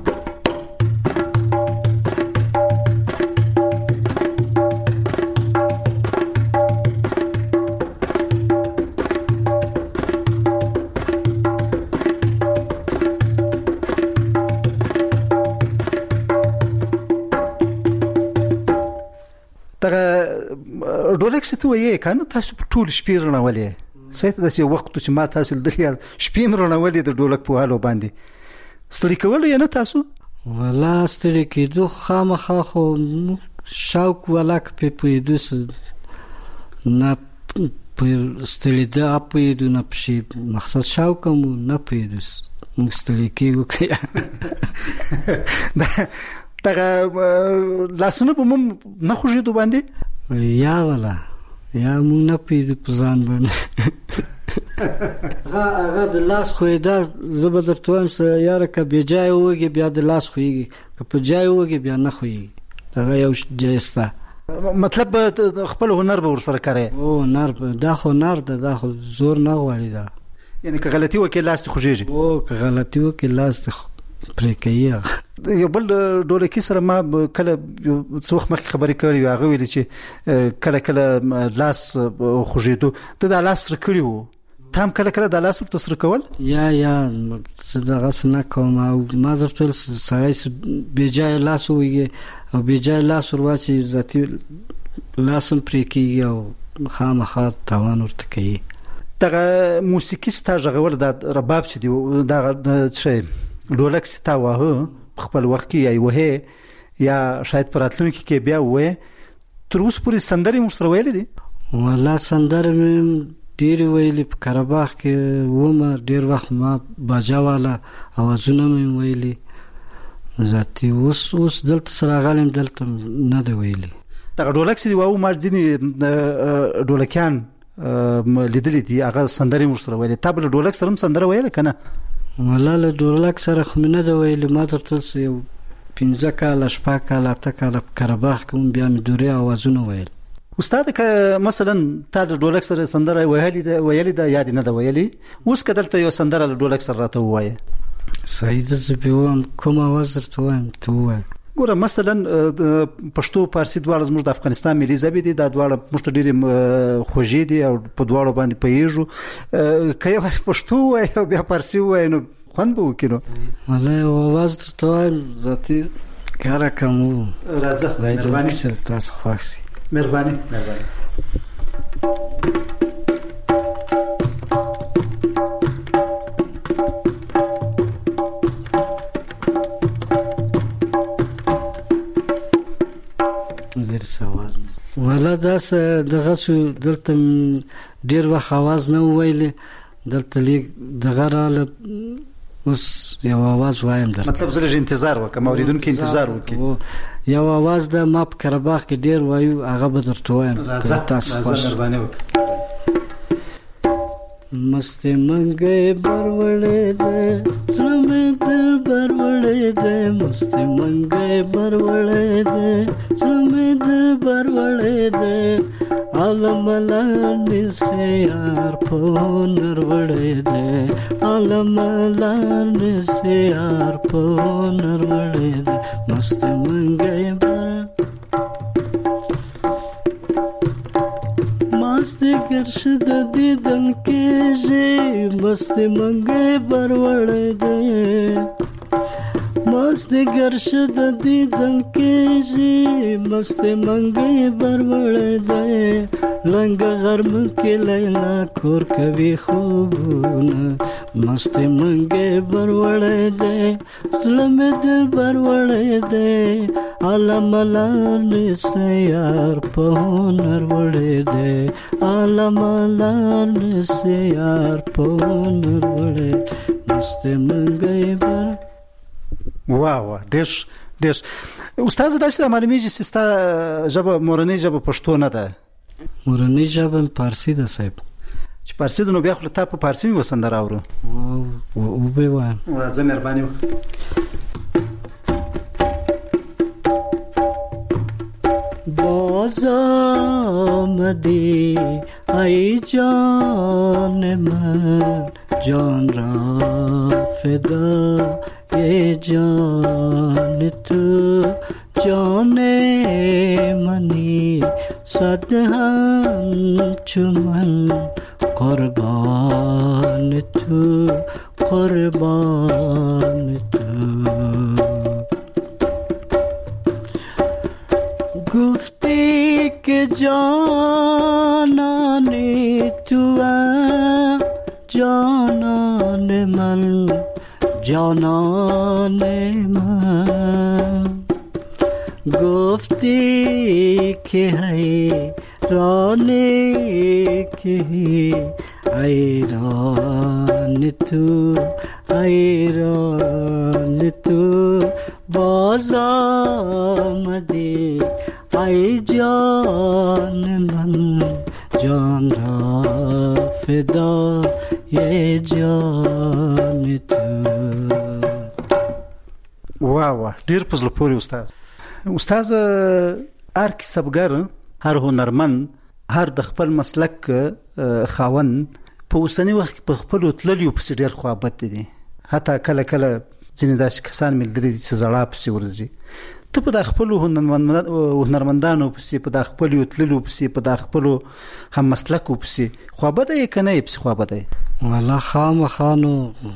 دغه ډولک څه ته وایي که نه تاسو په ټول شپې رڼولې صحیح داسې یو وخت چې ما تاسو لیدلي شپې مې رڼولې د ډولک په والو باندې ستړي کولو یې نه تاسو؟ والله ستړي کېدو خامخا خو شوق والا که پرې پوهېدو نه په ستړېدا پوهېدو نه پسې مقصد شوق هم نه پوهېدو موږ ستړي کېږو که دغه لاسونه به مو نه خوږېدو باندې یا والا یا مونږ نه پوهېدو په ځان باندې هغه د لاس خوېدا زه به درته وایم چې یاره که بې جایه ووږې بیا د لاس خوېږي که په جایه ووږې بیا نه خوېږي هغه یو جای شته. مطلب خپل هنر به ورسره کوې؟ او هنر دا خو هنر ده دا خو زور نه غواړي. دا یعنی که غلطي وکړي لاس خوږيږي او که غلطي وکړي لاس پرې کوي. یو بل ډولکی سره ما کله څو وخت مخکې خبرې کړې هغه ویل چې کله لاس خوږېدو ته د لاس سره کړی وو تام کله د لاس ورته سره کول یا زه دغه نه کوم او ما درته سړی بېجای لاس ویږي او بېجای لاس ورواچي ذاتي لاسم پرې کېږي او خامخا تاوان ورته کوي. دغه موسیقي ستا غږول د رباب چې دی دغه څه ډولک ستا واه خپل وخت کې یا وه یا شاید پراتلونکي کې بیا وې تر اوسه پورې سندرې مو سره ویلې دي؟ والله سندرې مې ډېرې ویلې په قرهباغ کې ومه ډېر وخت ما باجا والا اوازونه مې ویلې ذاتي اوس دلته سره غالم دلته نه دی ویلې. دغه ډولک چې دی واه ما ځینې ډولکیان لیدلې دي هغه سندرې مو سره ویلې تا بل ډولک سره هم سندره ویله که نه؟ والله له ډولک سره خو مې نه ده ویلې ما درته یو 15 کاله 8 کاله 8 کاله په قرهباغ کې هم بیا مې دورې اوازونه ویل. استاد که مثلا تا د ډولک سره سندره ویلې ده یا دې نه ده ویلې اوس که دلته یو سندره له ډولک سره راته ووایه صحیح ده زه به ووایم کوم اواز درته ووایم ته ووایه. ګوره مثلا پښتو پارسي دواړه زموږ د افغانستان ملي ژبې دي دا دواړه موږ ته ډېرې خوږې دي او په دواړو باندې پوهېږو که یو پښتو ووایي او بیا پارسي ووایي نو خوند به وکړي نو والله یو اواز درته وایم ذاتي کاره کم وو راځه مهرباني سره تاسو خوښ سي. مهرباني والله داسې دغه شو دلته ډېر وخت اواز نه ویلې دلته لیک دغه راله اوس یو اواز وایم درته مطلب زه لږ انتظار وکړم اورېدونکي انتظار وکړي. یو اواز د ما په قرهباغ کې ډېر وایو هغه به درته وایم تاسو خوښ. مهرباني وکړه. مست منګي برولې دې زړه مې دل برولې دې مست منګي برولې دې زړه مې دل برولې دې عالم لاندې سي یار په نرولې دې عالم لاندې سي یار په نرولې دې مست منګي مست گرشد دیدن کېږي مست منګي برولې دې مست گرشد دیدن کېږي مست منګي برولې دې لنګ غرم کې لیلا کور کوي خوبونه مست منګي برولې دې زړه مې دل برولې دې عالم لارې سیار په هنر وړې دې عالم لارې سیار په هنر وړې مست منګي بر. واه ډېر استاد داسې معلومیږي چې ستا ژبه مورنۍ ژبه پښتو نه ده؟ مورنۍ ژبه پارسي ده صاحب. چې پارسي ده نو بیا خو ته په پارسي مې وسندره اورو او به وایم راځه مهرباني وکړه. باز آمدی ای جان من جان را فدا ای جان تو جان منی صد همچون قربان تو قربان تو گفتی که جانانی تو جانان من جانان من گفتی که حیرانی که حیران تو حیران تو باز آمدی ای جان من جان را فدا ای جان تو. واه ډیر په زړه پورې استاد هر کسبګر هر هنرمند هر د خپل مسلک خاوند په اوسنی وخت په خپل تللیو په ډیر خوابت دي حتی کله کله ځینې داسې کسان ملګري دي چې زړه پسې ورځي ته په خپل هنرمندانو پسې په خپل تللیو پسې په خپل هم مسلکو پسې خوابت یې کنه یې پسې خوابت یې والله خامخانو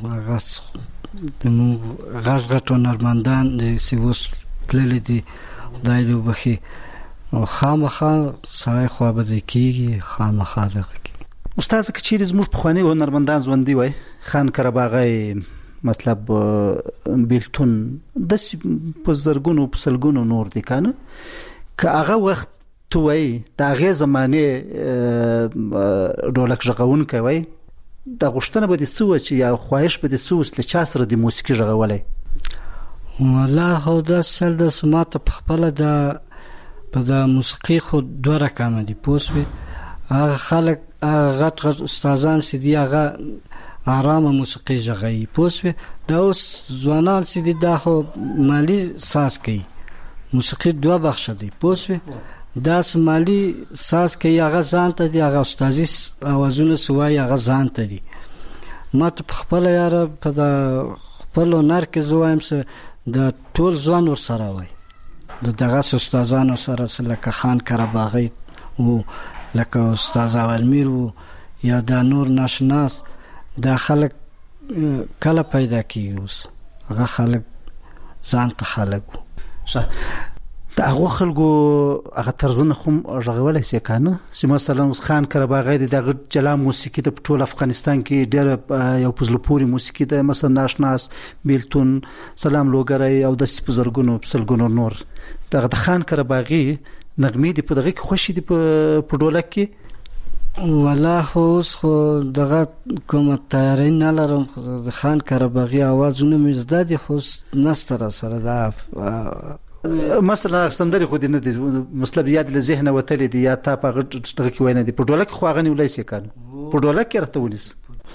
غټ هنرمندان چې اوس تللی دي خدای دې وبخي او خامخا سړی خوابت کېږي خامخا دغه استاد که چیرې زموږ پخواني هنرمندان ژوندي وای خان قرهباغی مطلب بیلتون د په زرګونو په سلګونو نور دي کنه که هغه وخت توي د هغه زمانه ډولک ژغون کوي د غشتنه به د سو چې یا خواهش به د سو سل چا سره د موسیقي ژغولای والله هو دا سل د سمات په خپل د موسیقي خو دوه رقم دي پوسوي هغه خلک غټ استادان چې دی هغه آرامه موسیقي ژغوي پوسوي دا اوس ځوانان چې دی دا خو مالی ساز کوي موسیقي دوه بخش دي پوسوي دا مالی ساز کوي هغه ځان ته دی هغه استادي اوازونه سوای هغه ځان ته دي ماته په خپل یار په خپل هنر کې زوایم چې د ټول ځوان ور سره وای دغه استادانو سره لکه خان قرهباغی او لکه استاد اولمیر و یا د نور ناشناس دا خلک کله پیدا کیږي اوس هغه خلک ځان ته خلک صح دا هغه خلکو هغه طرزونه خو ژغولای شي کنه چې مثلا اوس خان قرهباغی د جلا موسیقي د ټول افغانستان کې ډېر یو پزلپوري موسیقي د مثلا ناشناس بیلتون سلام لوګرای او د سپزرګونو پسلګونو نور د خان قرهباغی نغمې دی په دغه کې خوشي دی په ډولک کې والله اوس خو دغه کومه تیاری نه لرم د خان قرهباغی आवाजونه مې زده دي خو نستر سره دا مثلا سندري خو دې نه دي مطلب یاد له ذهن وتلی دي یا تا په دغه کې ویني دي په ډولک خو غنی ولای سي کان په ډولک کې راته ونیس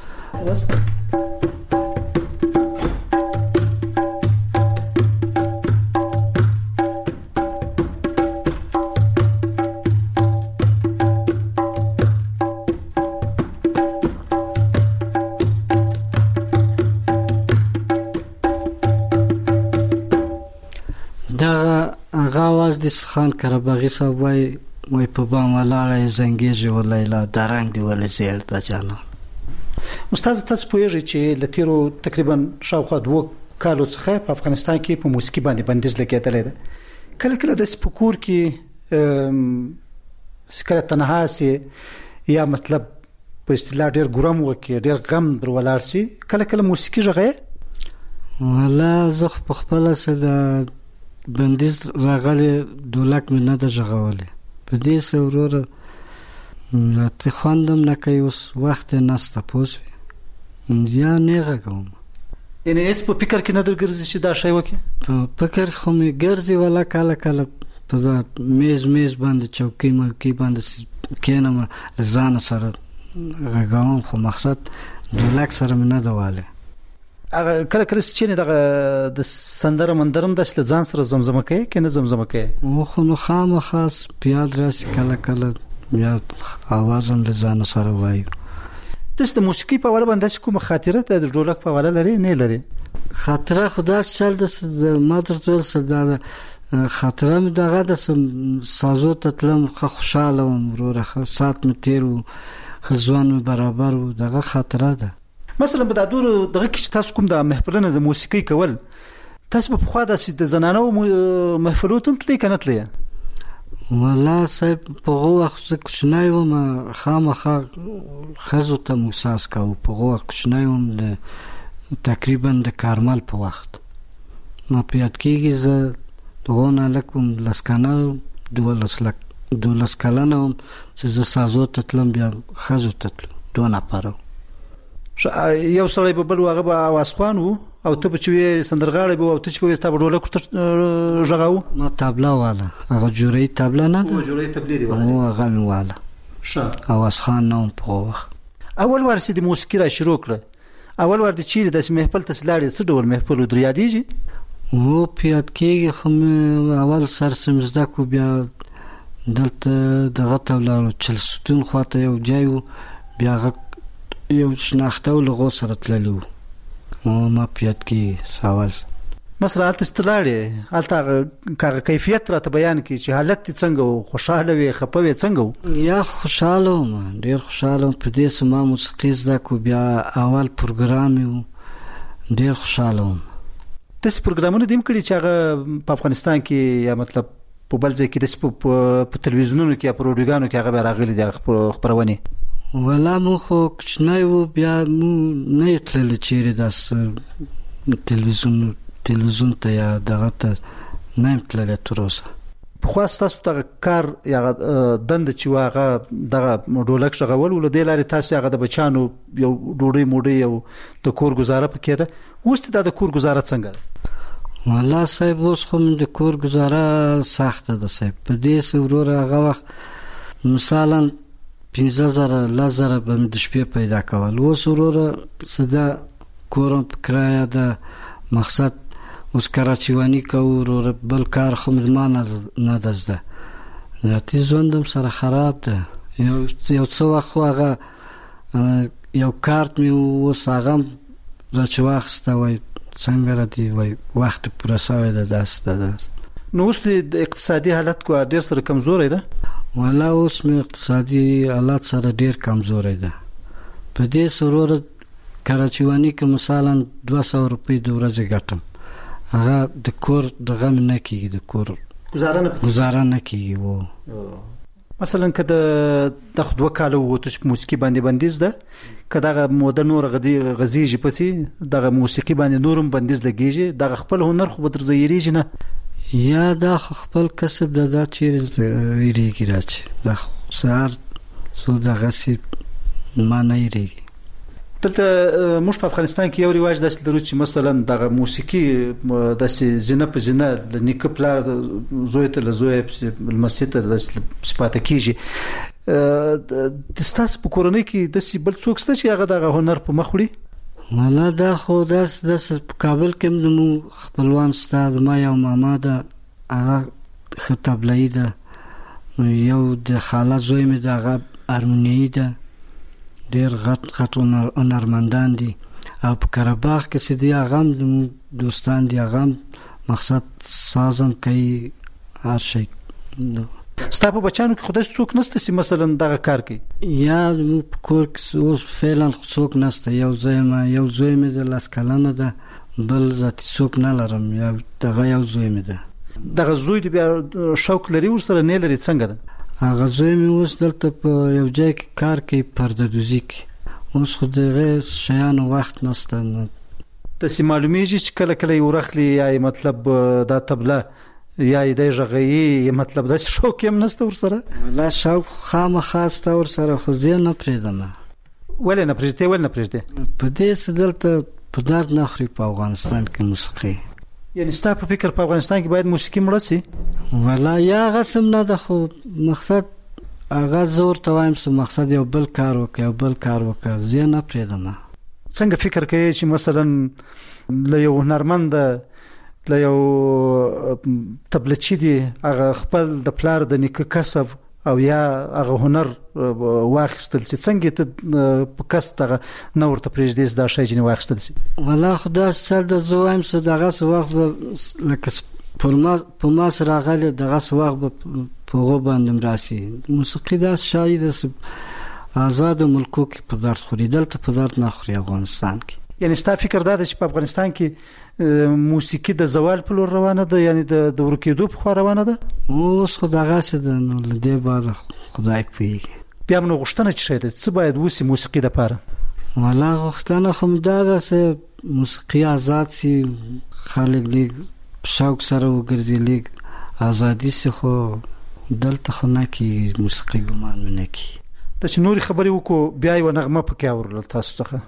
د خان قرهباغی صاحب وای په بام ولاړې زنګیږي ولایلا درنګ دی ولې زیر د جانا استاد تاسو پوهیږئ چې لتیرو تقریبا شاوخوا 2 کالو څخه په افغانستان کې په موسیقي باندې بندیز لګیدل ده کله کله د سپکور کې سکره تنها سي یا مطلب په اصطلاح ډیر ګرام وکي ډیر غم در ولاړ سي کله کله موسیقي ژغه والله زه په خپل سره بندیز راغلی دولک مې نه ده ژغولی په دې سره راته خواندم نه کوي اوس وخت یې نسته پوه شوې یا نه غږوم یعنې هېڅ په فکر کې نه درګرځي چې دا شی وکړي په فکر خو مې ګرځي ولا کله کله په میز باندې چوکۍ ملکۍ باندې کښېنم له ځانه سره غږوم خو مقصد دولک سره مې نه ده والی هغه کله کله چې دغه د سندره مندرم د سل ځان سره زمزمه کوي کنه زمزمه کوي او خو نو خامخاس پیاد راس کله کله یا اوازم له ځان سره وایو د موسیقي په اړه باندې کوم خاطره د ډولک په اړه لري نه لري خاطره خدا چل د مادر ټول صدا خاطره مې دغه د سازو تتلم خوشاله وم وروره سات مې تیرو خزوان برابر و دغه خاطره ده مثلا په دادور دغه کې تاسو کوم د محفلونو د موسیقي کول تاسو په خوا د زنانو محفلو ته تللی کنه تللی والله صاحب په وخت کوچنی وم خامخا خزو ته موساس کو په وخت کوچنی وم د تقریبا د کارمل په وخت ما پیاد کېږي زه دغونه لکم لسکانه دولس کلنه وم چې زه سازو ته تلم بیا خزو ته تلم دونه پرو یو سړی په بل واغه به واسخوان وو او ته په چوي سندرغاړي به او ته په ستا ډولک ژغاو ما تابلا والا هغه جوړي تابلا نه ده جوړي تبلیغ دی او هغه والا او واسخان نو په اول ورسې د موسیقي را شروع کړ اول ور د چیرې د محفل تسلاړي څه ډول محفل درياديږي او پیاد کېږي خو اول سر سمزده کو بیا دلته دغه تولارو چلستون خواته یو ځای بیا یو شناخته لغو سره تللو ما پیات کې سوال مثلا استلاړې الته کاغه کیفیت را ته بیان کی چې حالت څنګه خوشاله وي خپوي څنګه یا خوشاله ما ډیر خوشاله په دې سما موسیقي زده کو بیا اول پروګرام یو ډیر خوشاله تاسو پروګرامونه دیم کړی چې هغه په افغانستان کې یا مطلب په بل ځای کې د په تلویزیونونو کې یا پروډوګانو کې هغه راغلي د خبرونه ولا مو خو کښنای وو بیا مو نه تلل چیرې داس تلویزیون ته یا دغه ته نه تلل تر اوسه په خاص تاسو ته کار یا دند چې واغه دغه ډولک شغول ول د لارې تاسو هغه د بچانو یو ډوډۍ یو د کور گزاره پکې ده اوس د کور گزاره څنګه والله صاحب اوس خو د کور گزاره سخته ده صاحب په دې سورور هغه وخت مثلا 15000 لزر به د شپې پیدا کول اوس وروره صدا کورم کرایه ده مقصد اوس کراچیوانی کوو بل کار خو ما نه دزده ذاتي ژوندم سره خراب ده یو څو وخت هغه یو کارت می اوس هغه راچواخسته وای څنګه راځي وای وخت پوره شوی ده داسته نو اوس د اقتصادي حالت کو ډیر سره کمزورې ده ولا اوس می اقتصادي حالت سره ډیر کمزورې ده په دې سرور کراچیوانی کې مثلا 200 روپۍ د ورځې ګټم هغه د کور د غم نه کیږي د کور گزاره نه کیږي وو مثلا کده د خدوه کالو وتش موسیقي باندې بندیز ده کده موده نور غزيږي پسې د موسیقي باندې نورم بندیز لګیږي د خپل هنر خو بدر زیریږي نه یا د خپل کسب د چیرې یریږي راځي د سهار سو د غسی ما نه یریږي دلته موږ په افغانستان کې یو رواج داسې لرو چې مثلا د موسیقي داسې زنه په زنه د نیکه پلار زوی ته لزوی په مسجد د صفات کیږي د ستاسو په کورنۍ کې داسې بل څوک ست چې هغه د هنر په مخ وړي ولا دا خو داس په کابل کې د خپلوان استاد ما یو ماما ده هغه خطبلای ده یو د خاله زوی مې ده هغه ارمنی ده ډیر غټ هنرمندان دي او په قرهباغ کې سدي اغام د دوستان دي اغام مقصد سازم کوي هر شي ستا په بچانو کې خدای څوک نشته چې مثلا دغه کار کوي یا په کور کې اوس فعلا څوک نشته یو زوی مې د لاس کلنه ده بل ذاتي څوک نه لرم یا دغه یو زوی مې ده دغه زوی دی بیا شوق لري ورسره نه لري څنګه ده هغه زوی مې اوس دلته په یو ځای کې کار کوي پرده دوزي کې اوس خو دغه شیانو وخت نشته تاسو معلومیږي چې کله کله یو رخلی یا مطلب دا تبله یا د ژغې مطلب د شوق هم نشته ورسره ولا شوق خامخاسته ورسره خو زه نه پریدم ولې نه پریږدې په دې سدلته په درد نه خوري په افغانستان کې موسیقي یعنی ستا په فکر په افغانستان کې باید موسیقي مړه سي ولا یا غسم نه ده خو مقصد هغه زور ته وایم چې مقصد یو بل کار وکړ زه نه پریدم څنګه فکر کوي چې مثلا له یو هنرمند له یو تبلچی دی هغه خپل د پلار د نیکه کسب او یا هغه هنر واخستل چې څنګه ته په کسته نور ته پرېږدې دا شی جن واخستل سي والله خدا سر د زوایم سره دغه وخت لکه په ما سره غل دغه وخت په غو باندې راسي موسیقي دا شاید آزاد ملکو کې په درد خوري دلته په درد نه خوري افغانستان کې یعنی ستا فکر دا چې په افغانستان کې موسیقي د زوال په لور روانه ده یعنی د ورکېدو په خوا روانه ده اوس خو دغه څه ده نو لدې بعد خدای پوهیږي بیا موږ غوښتنه چې شاید څه باید وسی موسیقي د پاره ولا غوښتنه خو دا ده چې موسیقي آزاد سي خلک لیک شوق سره وګرځي لیک ازادي سي خو دلته خو نه کې موسیقي ګمان نه کی د چې نوري خبرې وکړو بیا یو نغمه پکې اورل تاسو څخه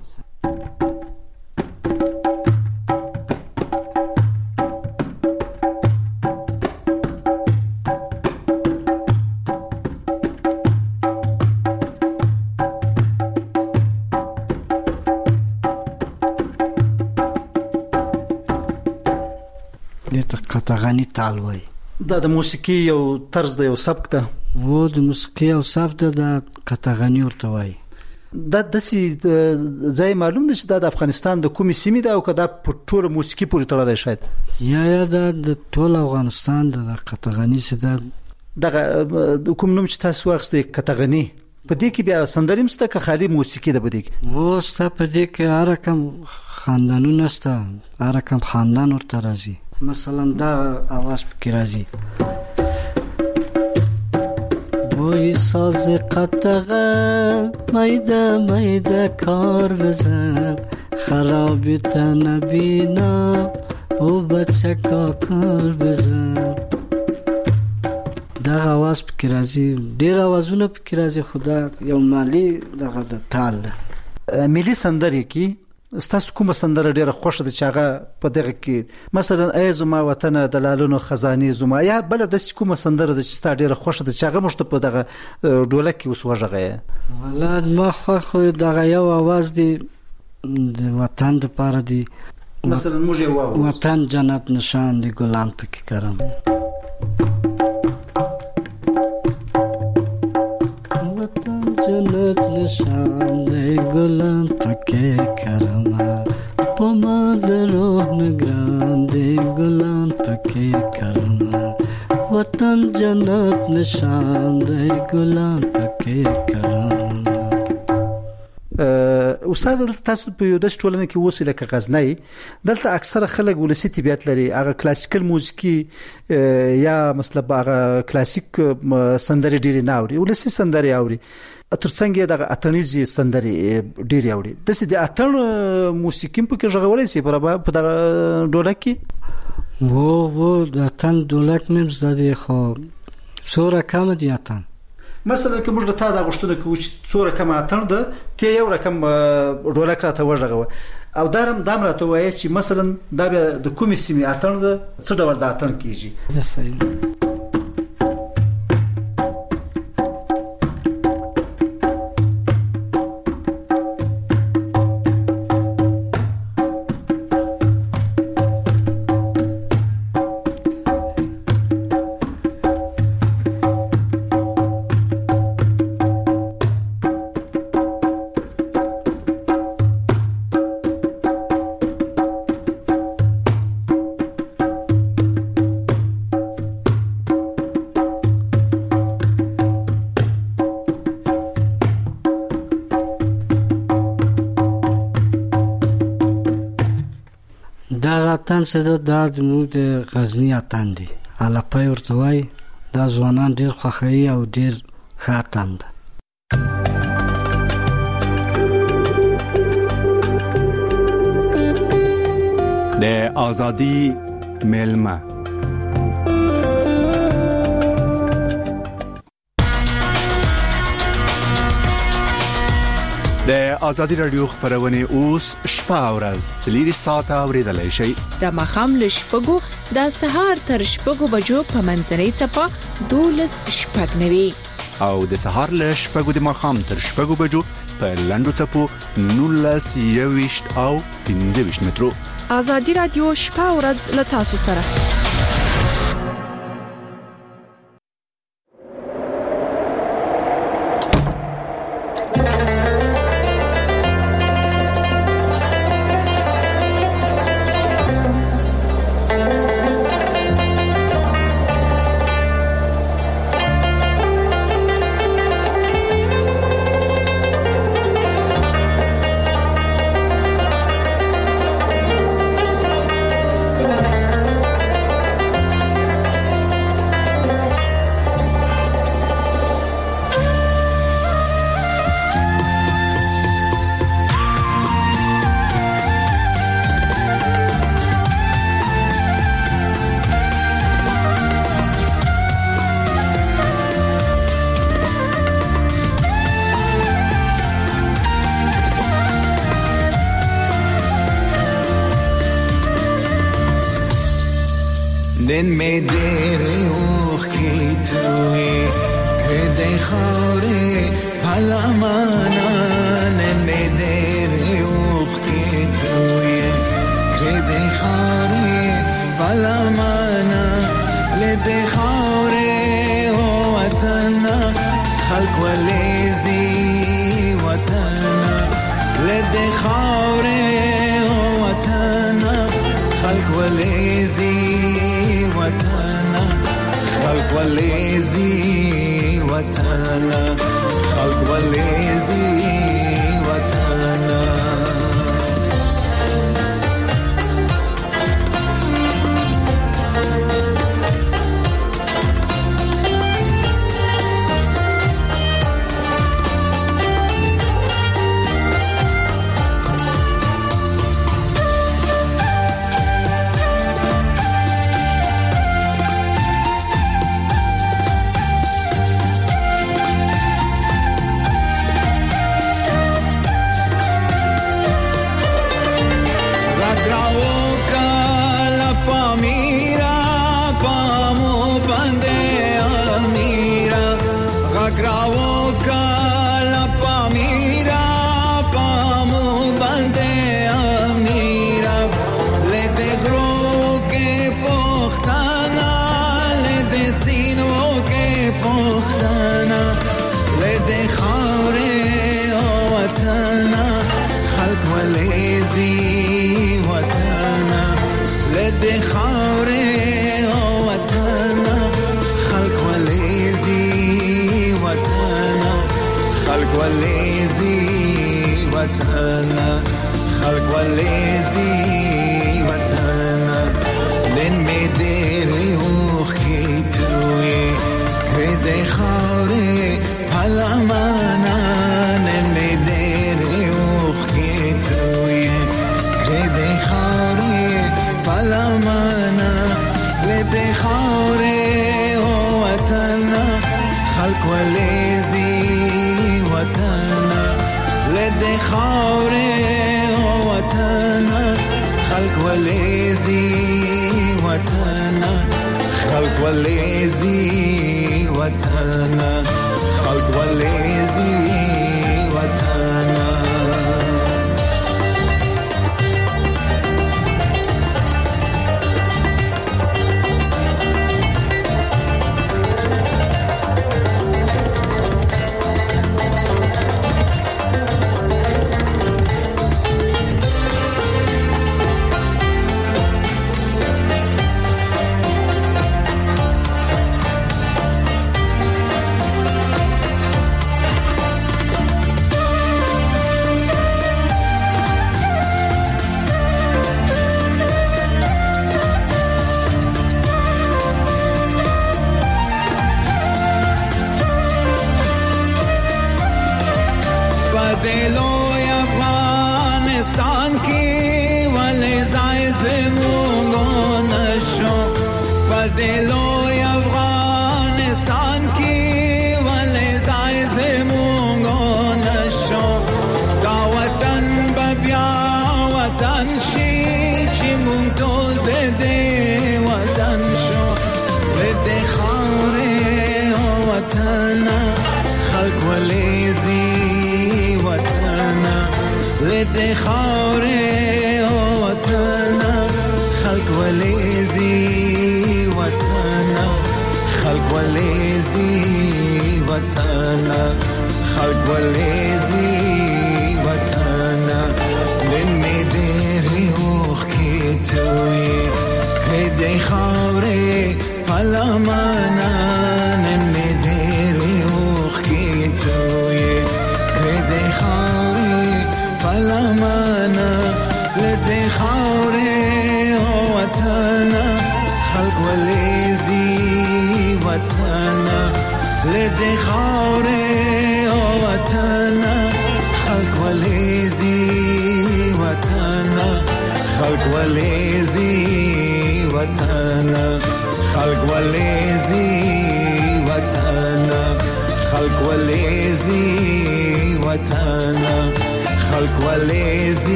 قطغانی تال وای دا د موسیقي یو طرز د یو سبک ده و د موسیقي او سبک د قطغانی ورته وای دا د ځای معلوم دی چې دا د افغانستان د کومې سیمې ده او که دا په ټوله موسیقي پورې تړلی شاید یا دا د ټول افغانستان د قطغني چې دا دغه کوم نوم چې تاسو واخیستی قطغني په دې کې بیا سندرې هم شته که خالي موسیقي ده په دې کې؟ و ستا په دې کې هر رقم خاندانونه شته، هر رقم خاندان ورته راځي. مثلا دا آواز پکې راځي وای ساز قطغه میده میده کار بزن خرابی تنبینا او بچه کار بزن. دا آواز پکې راځي، ډېر آوازونه پکې راځي، خدا یو مالی دغه د تال ده. ملي سندرې کې ستاسو کومه سندره ډېره خوښه ده چې هغه په دغه کې مثلا ای زما وطنه د لالونو خزانې زما، یا بله داسې کومه سندره ده چې ستا ډېره خوښه ده چې هغه موږ ته په دغه ډولک کې اوس وغږوې؟ والله زما خوښ دغه یو آواز دی د وطن دپاره دی، مثلا موږ یې واورو وطن جنت نشان دی ګلان پکې کرم. وطن جنت نشان دی ګلان پکې کرم پما د روح نگران دی ګلان پکې کرم. وطن جنت نشان دی ګلان پکې کرم. استاد تاسو په یو داسې ټولنه کې اوسئ لکه غزنی، دلته اکثره خلک ولسي طبیعت لري، هغه کلاسیکل موسیقي یا مثلا هغه کلاسیک سندرې ډېرې نه اوري، ولسي سندرې اوري، ترڅنګ یې دغه اتڼیزې سندرې ډېرې اوري. داسې د اتڼ موسیقي هم پکې غږولی شي په دغه ډولک کې؟ و د اتڼ ډولک مې هم زده دی، خو څو رقمه دی اتڼ. مثلا که موږ له تا دا غوښتنه کوو چې څو رقم اتڼ ده، ته یو رقم ډولک راته وغږوه او دا هم راته ووایه چې مثلا دا بیا د کومې سیمې اتڼ ده، څه ډول د اتڼ کېږي؟ دا صحیح. دا اتڼ څه ده؟ دا زموږ د غزني اتڼ دی، الاپی ورته وایي. دا ځوانان ډېر خوښوي او ډېر ښه اتڼ ده. د آزادی میلمه د آزادی رادیو خبرونه اوس شپه او ورځ 4 ساعته اوریدلای شئ. د مخام له شپږو د سهار تر شپږو بجو په منځنۍ چپه 12:09 او د سهار له شپږو د مخام تر شپږو بجو په لنډو چپو 19:20 او 15 مترو. آزادی رادیو شپه او ورځ له تاسو سره. دن می دیر اوخ کی توی که دی خوره پلمانا دن می دیر اوخ کی توی که دی خوره پلمانا لدی خوره و وطن خلق ولیزی وطن لدي خاوري وطنا خلق وليزي وطنا خلق وليزي وطنا خلق وليزي وطنا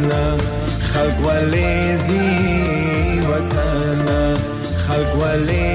خلق وليزي